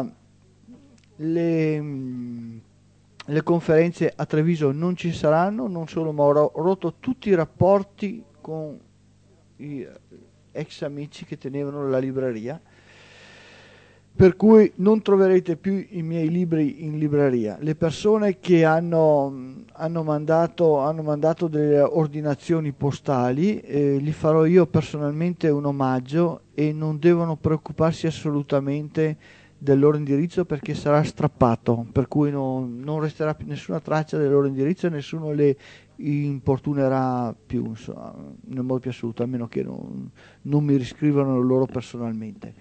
le conferenze a Treviso non ci saranno, non solo, ma ho rotto tutti i rapporti con gli ex amici che tenevano la libreria, per cui non troverete più i miei libri in libreria. Le persone che hanno mandato delle ordinazioni postali, gli farò io personalmente un omaggio e non devono preoccuparsi assolutamente del loro indirizzo perché sarà strappato, per cui non resterà più nessuna traccia del loro indirizzo e nessuno le importunerà più, insomma, nel modo più assoluto, a meno che non mi riscrivano loro personalmente.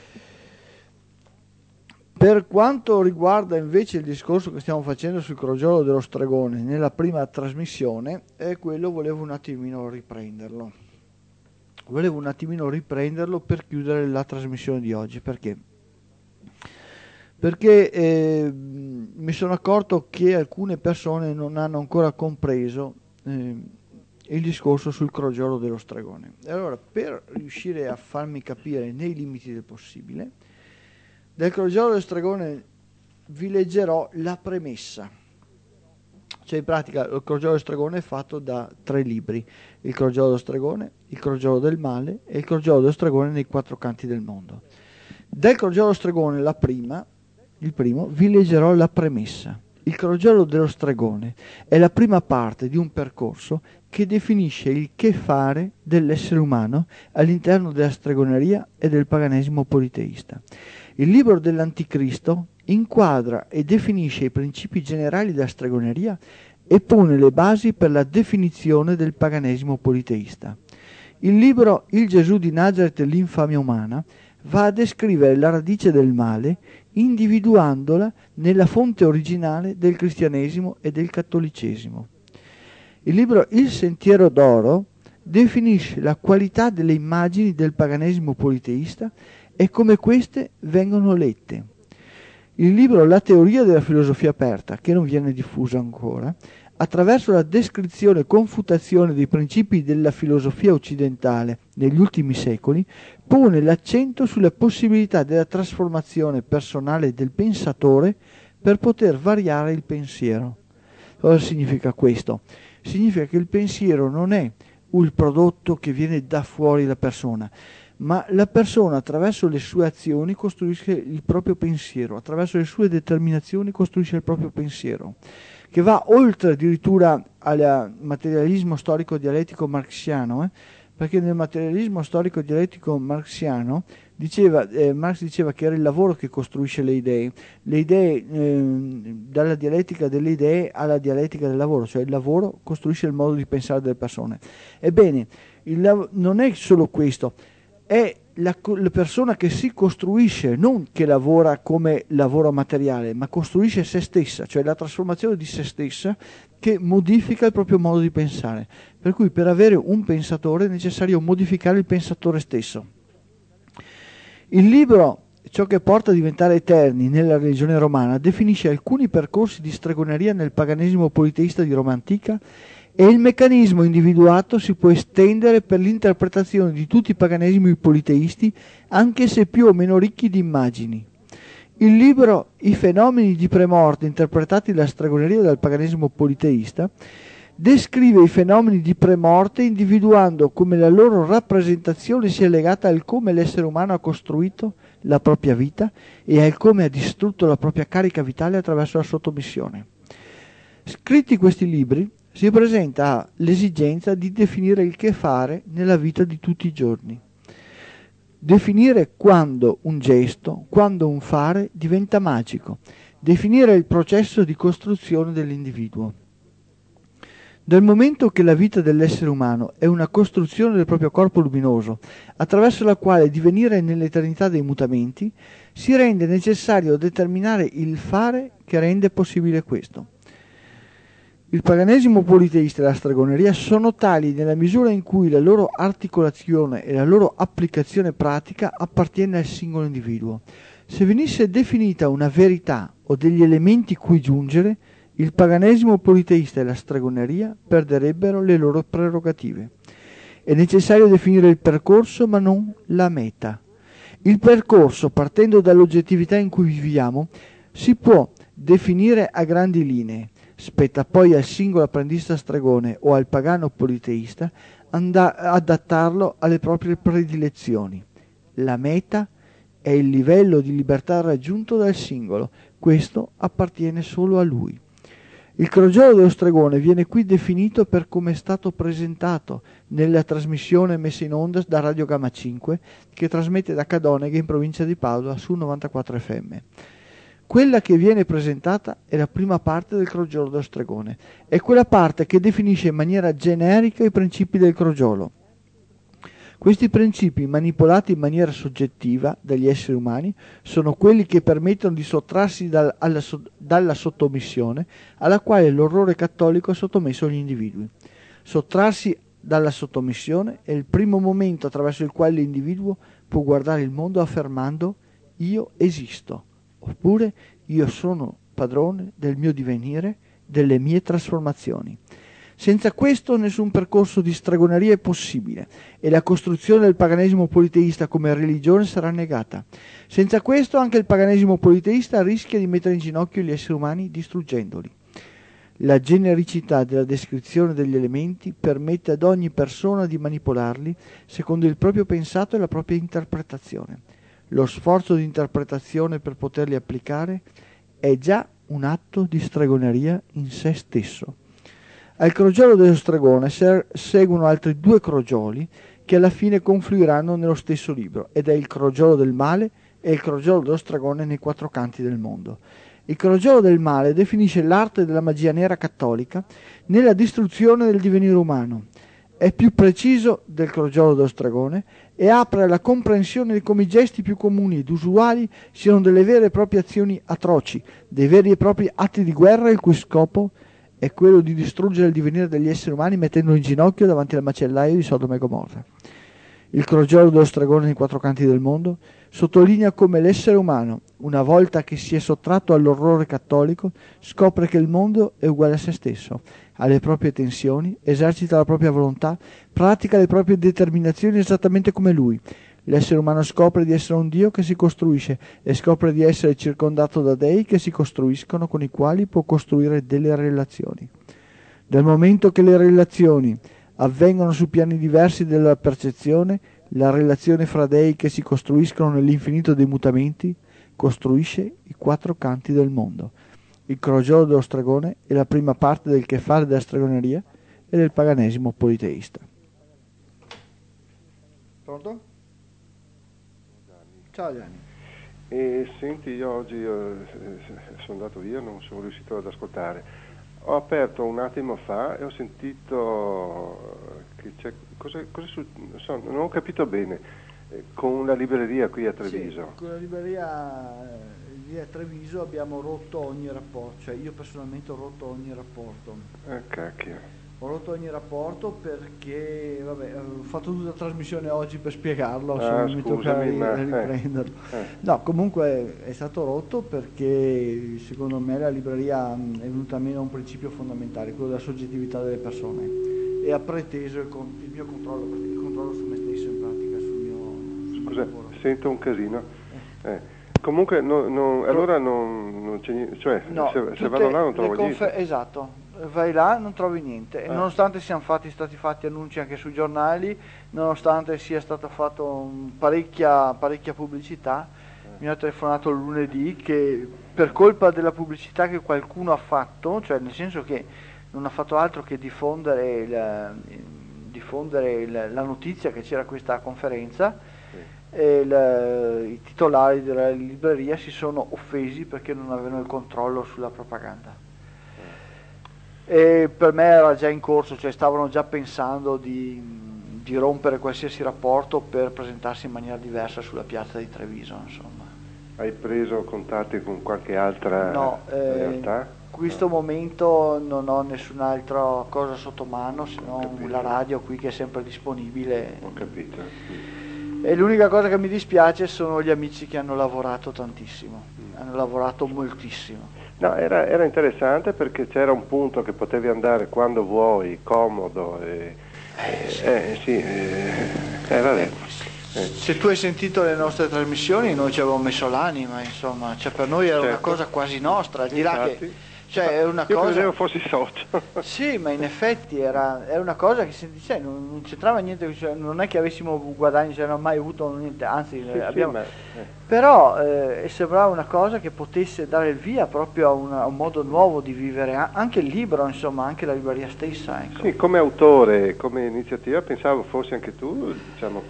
Per quanto riguarda invece il discorso che stiamo facendo sul crogiolo dello stregone nella prima trasmissione, quello volevo un attimino riprenderlo. Per chiudere la trasmissione di oggi. Perché? Perché mi sono accorto che alcune persone non hanno ancora compreso il discorso sul crogiolo dello stregone. E allora, per riuscire a farmi capire nei limiti del possibile, del crogiolo dello stregone vi leggerò la premessa. Cioè in pratica il crogiolo dello stregone è fatto da 3 libri: il crogiolo dello stregone, il crogiolo del male e il crogiolo dello stregone nei 4 canti del mondo. Del crogiolo dello stregone, il primo, vi leggerò la premessa. Il crogiolo dello stregone è la prima parte di un percorso che definisce il che fare dell'essere umano all'interno della stregoneria e del paganesimo politeista. Il libro dell'Anticristo inquadra e definisce i principi generali della stregoneria e pone le basi per la definizione del paganesimo politeista. Il libro Il Gesù di Nazaret e l'infamia umana va a descrivere la radice del male, individuandola nella fonte originale del cristianesimo e del cattolicesimo. Il libro Il Sentiero d'Oro definisce la qualità delle immagini del paganesimo politeista e come queste vengono lette. Il libro La teoria della filosofia aperta, che non viene diffuso ancora, attraverso la descrizione e confutazione dei principi della filosofia occidentale negli ultimi secoli, pone l'accento sulla possibilità della trasformazione personale del pensatore per poter variare il pensiero. Cosa significa questo? Significa che il pensiero non è il prodotto che viene da fuori la persona, ma la persona attraverso le sue azioni costruisce il proprio pensiero, attraverso le sue determinazioni costruisce il proprio pensiero, che va oltre addirittura al materialismo storico dialettico marxiano, perché nel materialismo storico dialettico marxiano Marx diceva che era il lavoro che costruisce le idee, dalla dialettica delle idee alla dialettica del lavoro, cioè il lavoro costruisce il modo di pensare delle persone. Ebbene, non è solo questo, è la persona che si costruisce, non che lavora come lavoro materiale, ma costruisce se stessa, cioè la trasformazione di se stessa che modifica il proprio modo di pensare. Per cui per avere un pensatore è necessario modificare il pensatore stesso. Il libro Ciò che porta a diventare eterni nella religione romana definisce alcuni percorsi di stregoneria nel paganesimo politeista di Roma antica, e il meccanismo individuato si può estendere per l'interpretazione di tutti i paganesimi politeisti, anche se più o meno ricchi di immagini. Il libro I fenomeni di premorte interpretati dalla stregoneria del paganesimo politeista descrive i fenomeni di premorte individuando come la loro rappresentazione sia legata al come l'essere umano ha costruito la propria vita e al come ha distrutto la propria carica vitale attraverso la sottomissione. Scritti questi libri, si presenta l'esigenza di definire il che fare nella vita di tutti i giorni. Definire quando un gesto, quando un fare diventa magico. Definire il processo di costruzione dell'individuo. Dal momento che la vita dell'essere umano è una costruzione del proprio corpo luminoso, attraverso la quale divenire nell'eternità dei mutamenti, si rende necessario determinare il fare che rende possibile questo. Il paganesimo politeista e la stregoneria sono tali nella misura in cui la loro articolazione e la loro applicazione pratica appartiene al singolo individuo. Se venisse definita una verità o degli elementi cui giungere, il paganesimo politeista e la stregoneria perderebbero le loro prerogative. È necessario definire il percorso ma non la meta. Il percorso, partendo dall'oggettività in cui viviamo, si può definire a grandi linee. Spetta poi al singolo apprendista stregone o al pagano politeista adattarlo alle proprie predilezioni. La meta è il livello di libertà raggiunto dal singolo, questo appartiene solo a lui. Il crogiolo dello stregone viene qui definito per come è stato presentato nella trasmissione messa in onda da Radio Gamma 5, che trasmette da Cadoneghe in provincia di Padova su 94 FM. Quella che viene presentata è la prima parte del crogiolo dello stregone. È quella parte che definisce in maniera generica i principi del crogiolo. Questi principi, manipolati in maniera soggettiva dagli esseri umani, sono quelli che permettono di sottrarsi dalla sottomissione alla quale l'orrore cattolico ha sottomesso gli individui. Sottrarsi dalla sottomissione è il primo momento attraverso il quale l'individuo può guardare il mondo affermando «io esisto». Oppure io sono padrone del mio divenire, delle mie trasformazioni. Senza questo nessun percorso di stregoneria è possibile e la costruzione del paganesimo politeista come religione sarà negata. Senza questo anche il paganesimo politeista rischia di mettere in ginocchio gli esseri umani distruggendoli. La genericità della descrizione degli elementi permette ad ogni persona di manipolarli secondo il proprio pensato e la propria interpretazione. Lo sforzo di interpretazione per poterli applicare è già un atto di stregoneria in sé stesso. Al crogiolo dello stregone seguono altri due crogioli che alla fine confluiranno nello stesso libro, ed è il crogiolo del male e il crogiolo dello stregone nei quattro canti del mondo. Il crogiolo del male definisce l'arte della magia nera cattolica nella distruzione del divenire umano. È più preciso del crogiolo dello stregone e apre alla comprensione di come i gesti più comuni ed usuali siano delle vere e proprie azioni atroci, dei veri e propri atti di guerra il cui scopo è quello di distruggere il divenire degli esseri umani mettendolo in ginocchio davanti al macellaio di Sodoma e Gomorra. Il crogiolo dello stregone nei quattro canti del mondo sottolinea come l'essere umano, una volta che si è sottratto all'orrore cattolico, scopre che il mondo è uguale a se stesso, ha le proprie tensioni, esercita la propria volontà, pratica le proprie determinazioni esattamente come lui. L'essere umano scopre di essere un Dio che si costruisce e scopre di essere circondato da dei che si costruiscono, con i quali può costruire delle relazioni. Dal momento che le relazioni avvengono su piani diversi della percezione, la relazione fra dei che si costruiscono nell'infinito dei mutamenti costruisce i quattro canti del mondo. Il crogiolo dello stregone è la prima parte del che fare della stregoneria e del paganesimo politeista. Pronto? Ciao Gianni. E senti, io oggi sono andato via, non sono riuscito ad ascoltare. Ho aperto un attimo fa e ho sentito che c'è... non ho capito bene. Con la libreria qui a Treviso. Sì, con la libreria lì a Treviso abbiamo rotto ogni rapporto, cioè io personalmente ho rotto ogni rapporto. Cacchio. Ho rotto ogni rapporto perché, vabbè, ho fatto tutta la trasmissione oggi per spiegarlo, mi tocca riprenderlo. No, comunque è stato rotto perché secondo me la libreria è venuta meno a un principio fondamentale, quello della soggettività delle persone, e ha preteso il mio controllo su me stesso in pratica, sul mio lavoro. Sento un casino. Comunque allora non c'è niente, cioè no, se vado là non trovo niente. Esatto. Vai là non trovi niente, e nonostante siano stati fatti annunci anche sui giornali, nonostante sia stato fatto parecchia pubblicità, mi ha telefonato il lunedì che per colpa della pubblicità che qualcuno ha fatto, cioè nel senso che non ha fatto altro che diffondere la notizia che c'era questa conferenza, e i titolari della libreria si sono offesi perché non avevano il controllo sulla propaganda. E per me era già in corso, cioè stavano già pensando di rompere qualsiasi rapporto per presentarsi in maniera diversa sulla piazza di Treviso, insomma. Hai preso contatti con qualche altra realtà? In questo momento non ho nessun'altra cosa sotto mano, se non la radio qui che è sempre disponibile. Ho capito. E l'unica cosa che mi dispiace sono gli amici che hanno lavorato tantissimo, hanno lavorato moltissimo. No, era interessante perché c'era un punto che potevi andare quando vuoi, comodo. Se tu hai sentito le nostre trasmissioni, noi ci avevamo messo l'anima, insomma, cioè per noi era una cosa quasi nostra, al di là che... Cioè, è una io cosa... credevo fossi socio. Sì, ma in effetti era una cosa che non c'entrava niente, cioè, non è che avessimo guadagni, cioè, non abbiamo mai avuto niente, anzi abbiamo... Però sembrava una cosa che potesse dare il via proprio a un modo nuovo di vivere, anche il libro, insomma, anche la libreria stessa. Ecco. Sì, come autore, come iniziativa, pensavo fossi anche tu, diciamo,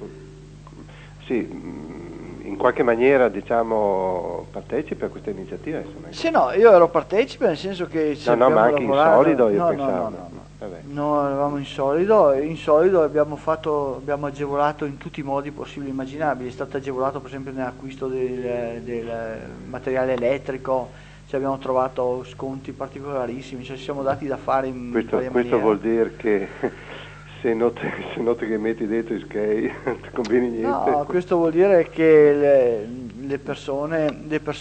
in qualche maniera, diciamo, partecipi a questa iniziativa, insomma. Sì, no, io ero partecipe, nel senso che ma anche lavorato... in solido, io pensavo. Vabbè. No, eravamo in solido abbiamo agevolato in tutti i modi possibili e immaginabili. È stato agevolato per esempio nell'acquisto del materiale elettrico, cioè abbiamo trovato sconti particolarissimi, cioè ci siamo dati da fare in varie questo maniere. Vuol dire che se noti che metti dentro i skei non ti conviene niente. No, questo vuol dire che le persone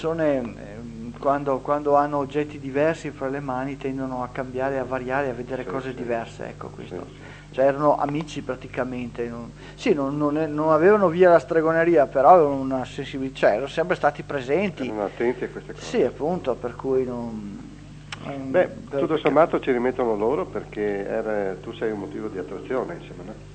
quando hanno oggetti diversi fra le mani tendono a cambiare, a variare, a vedere cose diverse, ecco questo. Cioè erano amici praticamente, non avevano via la stregoneria, però avevano una sensibilità, cioè erano sempre stati presenti. Erano attenti a queste cose. Sì, appunto, per cui tutto sommato ci rimettono loro perché tu sei un motivo di attrazione, insomma, no?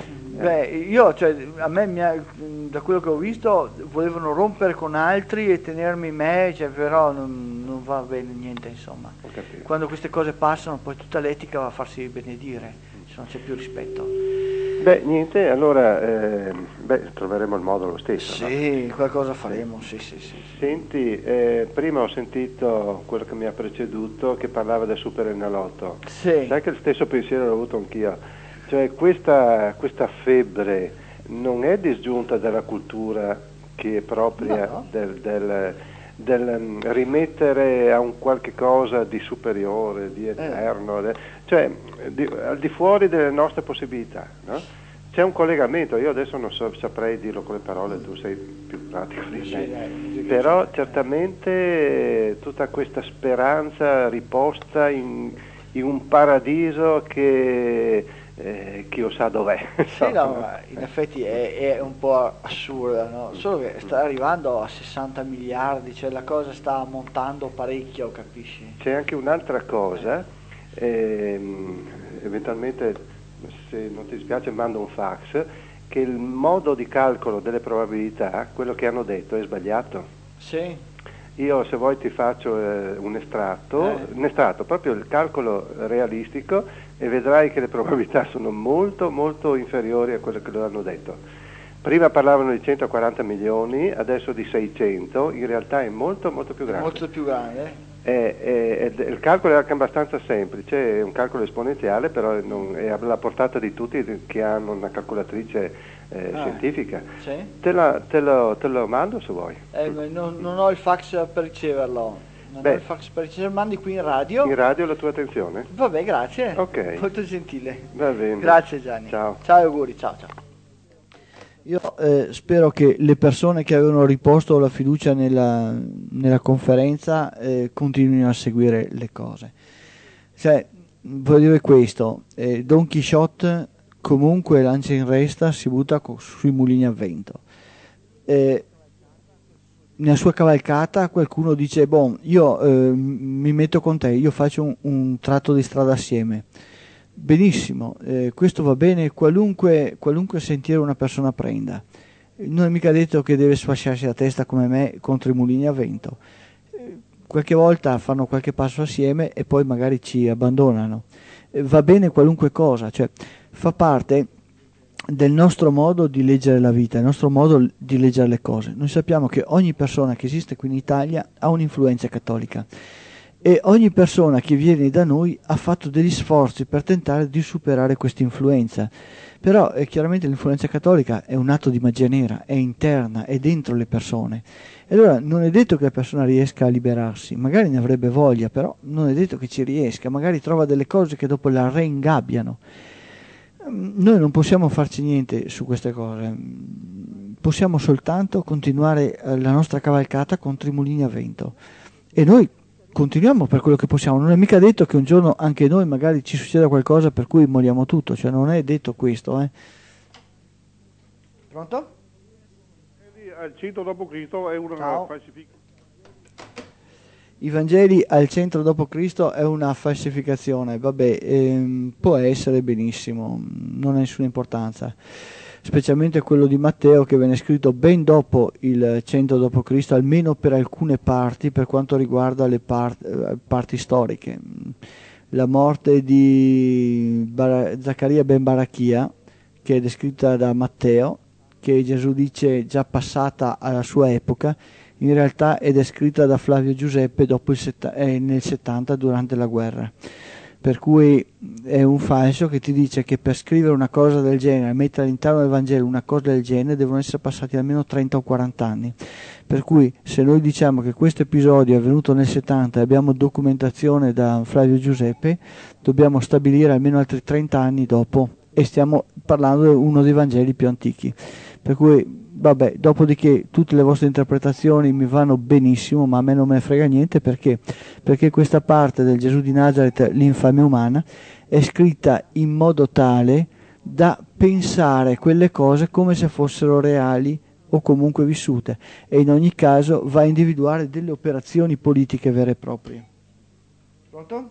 Da quello che ho visto, volevano rompere con altri e tenermi me, cioè, però non va bene niente, insomma. Quando queste cose passano, poi tutta l'etica va a farsi benedire, se non c'è più rispetto. Niente, allora troveremo il modo lo stesso. Sì, no? Qualcosa faremo, sì. Senti, prima ho sentito quello che mi ha preceduto che parlava del Super Enalotto. Sì. Sai che lo stesso pensiero l'ho avuto anch'io. Cioè questa febbre non è disgiunta dalla cultura che è propria del rimettere a un qualche cosa di superiore, di eterno, cioè al di fuori delle nostre possibilità, no? C'è un collegamento, io adesso non saprei dirlo con le parole, tu sei più pratico di me, però certamente tutta questa speranza riposta in un paradiso che chi sa dov'è. Sì, no, ma in effetti è un po' assurda, no? Solo che sta arrivando a 60 miliardi, cioè la cosa sta montando parecchio, capisci? C'è anche un'altra cosa, eventualmente se non ti dispiace mando un fax, che il modo di calcolo delle probabilità, quello che hanno detto, è sbagliato. Sì. Io se vuoi ti faccio un estratto, proprio il calcolo realistico, e vedrai che le probabilità sono molto molto inferiori a quelle che lo hanno detto. Prima parlavano di 140 milioni, adesso di 600, in realtà è molto molto più grande. Molto più grande? Il calcolo è anche abbastanza semplice, è un calcolo esponenziale, però è alla portata di tutti che hanno una calcolatrice scientifica. Sì? Te lo mando se vuoi. Non ho il fax per riceverlo. Non ho il fax per riceverlo, mandi qui in radio. In radio la tua attenzione? Vabbè, grazie. Ok. Molto gentile. Va bene. Grazie Gianni. Ciao. Ciao e auguri, ciao ciao. Io spero che le persone che avevano riposto la fiducia nella conferenza continuino a seguire le cose. Cioè, voglio dire questo, Don Chisciotte comunque lancia in resta, si butta sui mulini a vento. Nella sua cavalcata qualcuno dice, io mi metto con te, io faccio un tratto di strada assieme. Benissimo, questo va bene qualunque sentiero una persona prenda. Non è mica detto che deve sfasciarsi la testa come me contro i mulini a vento. Qualche volta fanno qualche passo assieme e poi magari ci abbandonano. Va bene qualunque cosa, cioè fa parte del nostro modo di leggere la vita, il nostro modo di leggere le cose. Noi sappiamo che ogni persona che esiste qui in Italia ha un'influenza cattolica. E ogni persona che viene da noi ha fatto degli sforzi per tentare di superare questa influenza. Però chiaramente l'influenza cattolica è un atto di magia nera, è interna, è dentro le persone. E allora non è detto che la persona riesca a liberarsi, magari ne avrebbe voglia, però non è detto che ci riesca, magari trova delle cose che dopo la reingabbiano. Noi non possiamo farci niente su queste cose, possiamo soltanto continuare la nostra cavalcata contro i mulini a vento. E noi continuiamo per quello che possiamo, non è mica detto che un giorno anche noi magari ci succeda qualcosa per cui moriamo tutto, cioè non è detto questo. Pronto? Al centro dopo Cristo è una falsificazione. I Vangeli al centro dopo Cristo è una falsificazione, vabbè, può essere benissimo, non ha nessuna importanza. Specialmente quello di Matteo che venne scritto ben dopo il 100 d.C., almeno per alcune parti, per quanto riguarda le parti storiche. La morte di Zaccaria ben Barachia, che è descritta da Matteo, che Gesù dice già passata alla sua epoca, in realtà è descritta da Flavio Giuseppe dopo nel 70 durante la guerra. Per cui è un falso che ti dice che per scrivere una cosa del genere, mettere all'interno del Vangelo una cosa del genere, devono essere passati almeno 30 o 40 anni. Per cui se noi diciamo che questo episodio è avvenuto nel 70 e abbiamo documentazione da Flavio Giuseppe, dobbiamo stabilire almeno altri 30 anni dopo, e stiamo parlando di uno dei Vangeli più antichi. Per cui vabbè, dopodiché tutte le vostre interpretazioni mi vanno benissimo, ma a me non me ne frega niente, perché questa parte del Gesù di Nazareth, l'infamia umana, è scritta in modo tale da pensare quelle cose come se fossero reali o comunque vissute, e in ogni caso va a individuare delle operazioni politiche vere e proprie. Pronto?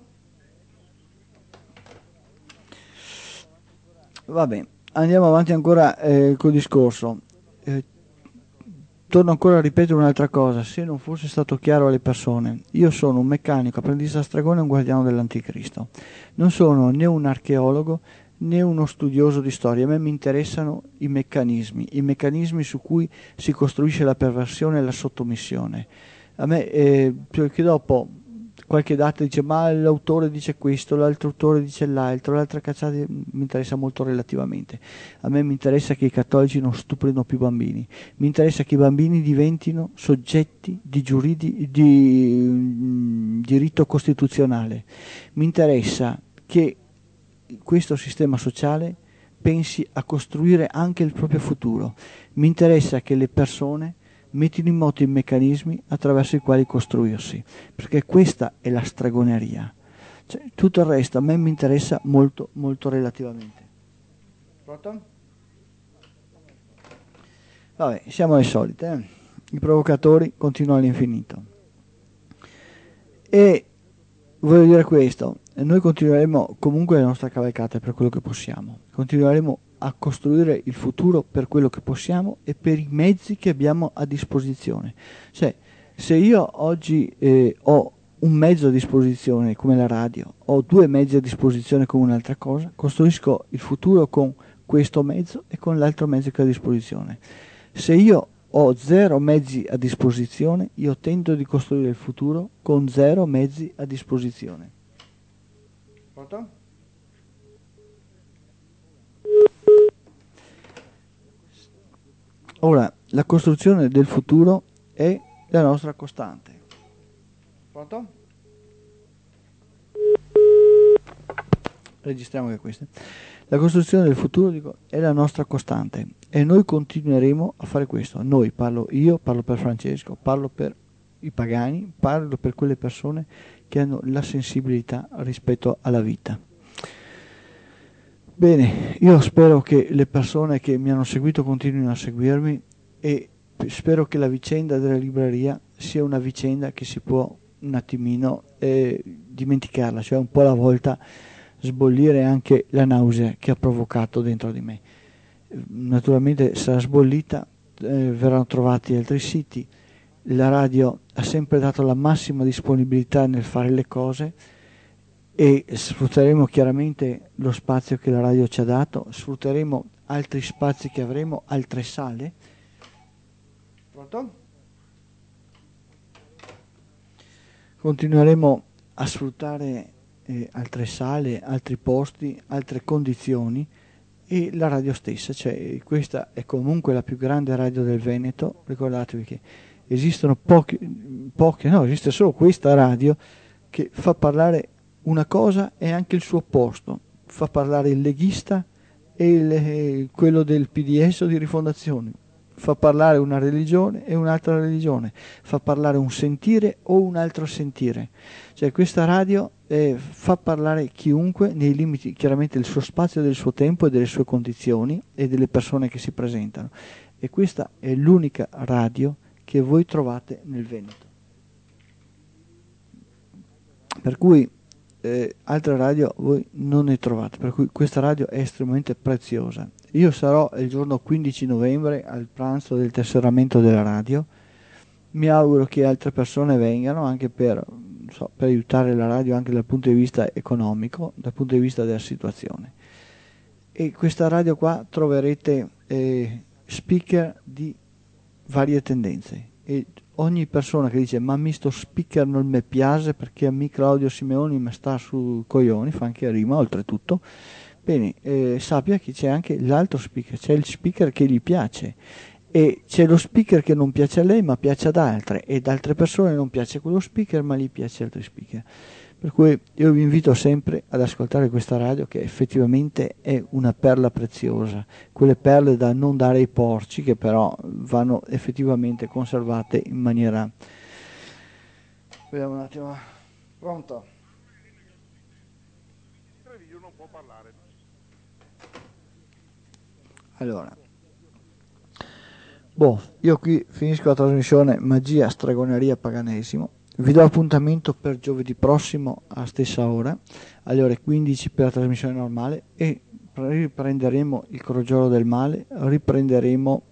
Vabbè, andiamo avanti ancora col discorso. Torno ancora a ripetere un'altra cosa, se non fosse stato chiaro alle persone. Io sono un meccanico, apprendista stregone e un guardiano dell'anticristo. Non sono né un archeologo né uno studioso di storia. A me mi interessano i meccanismi su cui si costruisce la perversione e la sottomissione. A me, perché dopo qualche data dice ma l'autore dice questo, l'altro autore dice l'altro, l'altra cazzata, mi interessa molto relativamente. A me mi interessa che i cattolici non stuprino più bambini, mi interessa che i bambini diventino soggetti di diritto costituzionale, mi interessa che questo sistema sociale pensi a costruire anche il proprio futuro, mi interessa che le persone mettino in moto i meccanismi attraverso i quali costruirsi, perché questa è la stregoneria. Cioè, tutto il resto a me mi interessa molto molto relativamente. Pronto? Vabbè, siamo alle solite, i provocatori continuano all'infinito. E voglio dire questo, noi continueremo comunque le nostre cavalcate per quello che possiamo, continueremo a costruire il futuro per quello che possiamo e per i mezzi che abbiamo a disposizione. Cioè, se io oggi ho un mezzo a disposizione come la radio, ho due mezzi a disposizione come un'altra cosa, costruisco il futuro con questo mezzo e con l'altro mezzo che ho a disposizione. Se io ho 0 mezzi a disposizione, io tento di costruire il futuro con 0 mezzi a disposizione. Pronto? Ora, la costruzione del futuro è la nostra costante. Pronto? Registriamo anche queste. La costruzione del futuro, dico, è la nostra costante e noi continueremo a fare questo. Io parlo per Francesco, parlo per i pagani, parlo per quelle persone che hanno la sensibilità rispetto alla vita. Bene, io spero che le persone che mi hanno seguito continuino a seguirmi e spero che la vicenda della libreria sia una vicenda che si può un attimino dimenticarla, cioè un po' alla volta sbollire anche la nausea che ha provocato dentro di me. Naturalmente sarà sbollita, verranno trovati altri siti, la radio ha sempre dato la massima disponibilità nel fare le cose e sfrutteremo chiaramente lo spazio che la radio ci ha dato, sfrutteremo altri spazi che avremo, altre sale. Pronto? Continueremo a sfruttare altre sale, altri posti, altre condizioni e la radio stessa, cioè questa è comunque la più grande radio del Veneto. Ricordatevi che esistono esiste solo questa radio che fa parlare una cosa e anche il suo opposto, fa parlare il leghista e quello del PDS o di Rifondazione, fa parlare una religione e un'altra religione, fa parlare un sentire o un altro sentire, cioè questa radio fa parlare chiunque nei limiti chiaramente del suo spazio, del suo tempo e delle sue condizioni e delle persone che si presentano, e questa è l'unica radio che voi trovate nel Veneto, per cui altre radio voi non ne trovate, per cui questa radio è estremamente preziosa. Io sarò il giorno 15 novembre al pranzo del tesseramento della radio, mi auguro che altre persone vengano anche per aiutare la radio anche dal punto di vista economico, dal punto di vista della situazione. E questa radio qua troverete speaker di varie tendenze e ogni persona che dice ma sto speaker non mi piace perché a me Claudio Simeoni mi sta su coglioni, fa anche rima oltretutto, bene, sappia che c'è anche l'altro speaker, c'è il speaker che gli piace e c'è lo speaker che non piace a lei ma piace ad altre, ed altre persone non piace quello speaker ma gli piace altri speaker. Per cui io vi invito sempre ad ascoltare questa radio, che effettivamente è una perla preziosa, quelle perle da non dare ai porci, che però vanno effettivamente conservate in maniera... Vediamo un attimo. Pronto? Non può parlare. Allora, io qui finisco la trasmissione Magia, Stregoneria, Paganesimo. Vi do appuntamento per giovedì prossimo alla stessa ora, alle ore 15 per la trasmissione normale, e riprenderemo il Crogiolo del Male, riprenderemo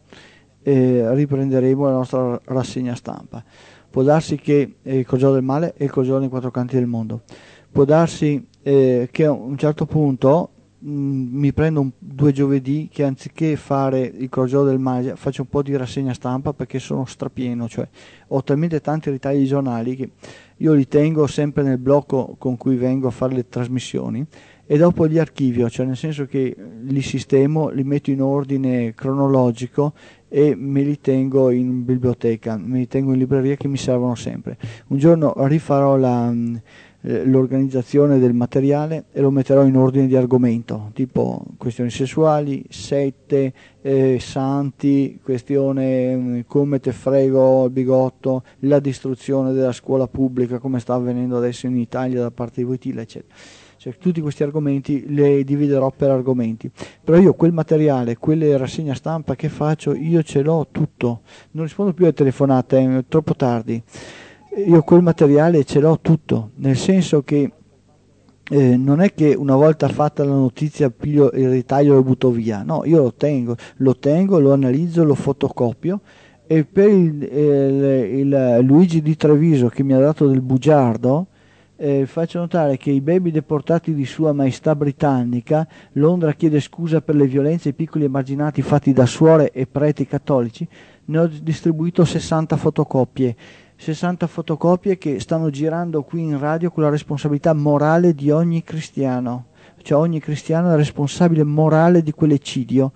la nostra rassegna stampa. Può darsi che il Crogiolo del Male è il Crogiolo nei quattro canti del mondo, può darsi che a un certo punto mi prendo 2 giovedì che anziché fare il Crogiolo del Male faccio un po' di rassegna stampa, perché sono strapieno, cioè ho talmente tanti ritagli di giornali che io li tengo sempre nel blocco con cui vengo a fare le trasmissioni e dopo li archivio, cioè nel senso che li sistemo, li metto in ordine cronologico e me li tengo in biblioteca, me li tengo in libreria, che mi servono sempre. Un giorno rifarò l'organizzazione del materiale e lo metterò in ordine di argomento, tipo questioni sessuali, sette, santi, questione come te frego il bigotto, la distruzione della scuola pubblica come sta avvenendo adesso in Italia da parte di Wojtyla, eccetera. Cioè, tutti questi argomenti li dividerò per argomenti, però io quel materiale, quelle rassegne stampa che faccio, io ce l'ho tutto, non rispondo più alle telefonate, è troppo tardi. Io quel materiale ce l'ho tutto, nel senso che non è che una volta fatta la notizia piglio il ritaglio e lo butto via, no, io lo tengo, lo analizzo, lo fotocopio, e per il Luigi di Treviso che mi ha dato del bugiardo, Faccio notare che i baby deportati di Sua Maestà Britannica, Londra chiede scusa per le violenze ai piccoli emarginati fatti da suore e preti cattolici, ne ho distribuito 60 fotocopie. 60 fotocopie che stanno girando qui in radio con la responsabilità morale di ogni cristiano, cioè ogni cristiano è responsabile morale di quell'eccidio.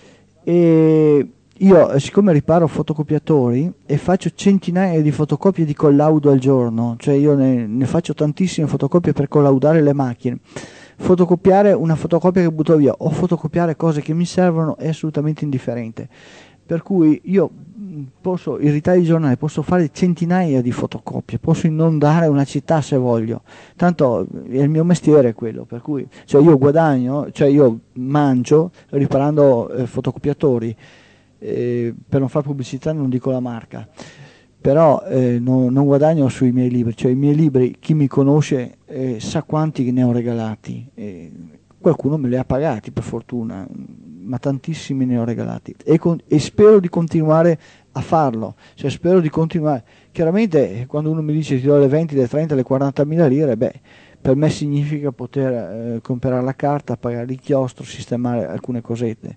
E io, siccome riparo fotocopiatori e faccio centinaia di fotocopie di collaudo al giorno, cioè io ne faccio tantissime fotocopie per collaudare le macchine, fotocopiare una fotocopia che butto via o fotocopiare cose che mi servono è assolutamente indifferente. Per cui io posso irritare i giornali, posso fare centinaia di fotocopie, posso inondare una città se voglio, tanto è il mio mestiere quello, per cui cioè io guadagno, cioè io mangio riparando fotocopiatori. Per non fare pubblicità non dico la marca, però non guadagno sui miei libri, cioè i miei libri chi mi conosce sa quanti ne ho regalati, qualcuno me li ha pagati per fortuna, ma tantissimi ne ho regalati e spero di continuare a farlo, cioè spero di continuare. Chiaramente quando uno mi dice ti do le 20, le 30, le 40.000 lire, per me significa poter comprare la carta, pagare l'inchiostro, sistemare alcune cosette.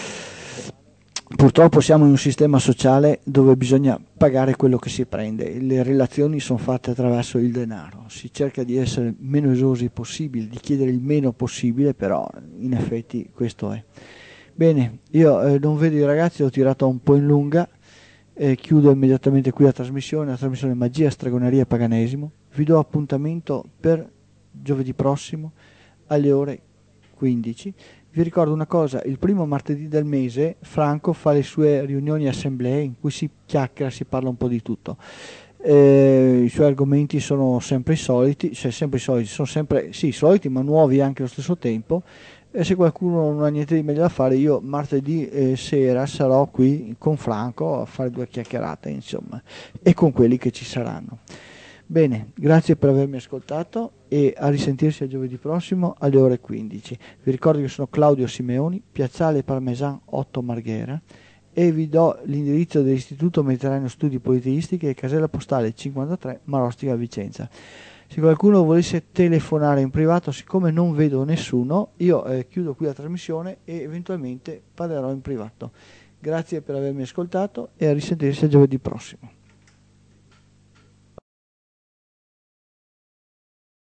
Purtroppo siamo in un sistema sociale dove bisogna pagare quello che si prende, le relazioni sono fatte attraverso il denaro, si cerca di essere meno esosi possibile, di chiedere il meno possibile, però in effetti questo è. Bene, io non vedo i ragazzi, ho tirato un po' in lunga, chiudo immediatamente qui la trasmissione Magia, Stregoneria e Paganesimo, vi do appuntamento per giovedì prossimo alle ore 15. Vi ricordo una cosa, il primo martedì del mese Franco fa le sue riunioni e assemblee in cui si chiacchiera, si parla un po' di tutto. I suoi argomenti sono sempre i soliti, cioè sempre i soliti, sono sempre sì, soliti ma nuovi anche allo stesso tempo. E se qualcuno non ha niente di meglio da fare, io martedì sera sarò qui con Franco a fare due chiacchierate, insomma, e con quelli che ci saranno. Bene, grazie per avermi ascoltato e a risentirsi a giovedì prossimo alle ore 15. Vi ricordo che sono Claudio Simeoni, Piazzale Parmesan 8 Marghera, e vi do l'indirizzo dell'Istituto Mediterraneo Studi Politeistici e casella postale 53 Marostica Vicenza. Se qualcuno volesse telefonare in privato, siccome non vedo nessuno, io chiudo qui la trasmissione e eventualmente parlerò in privato. Grazie per avermi ascoltato e a risentirsi a giovedì prossimo.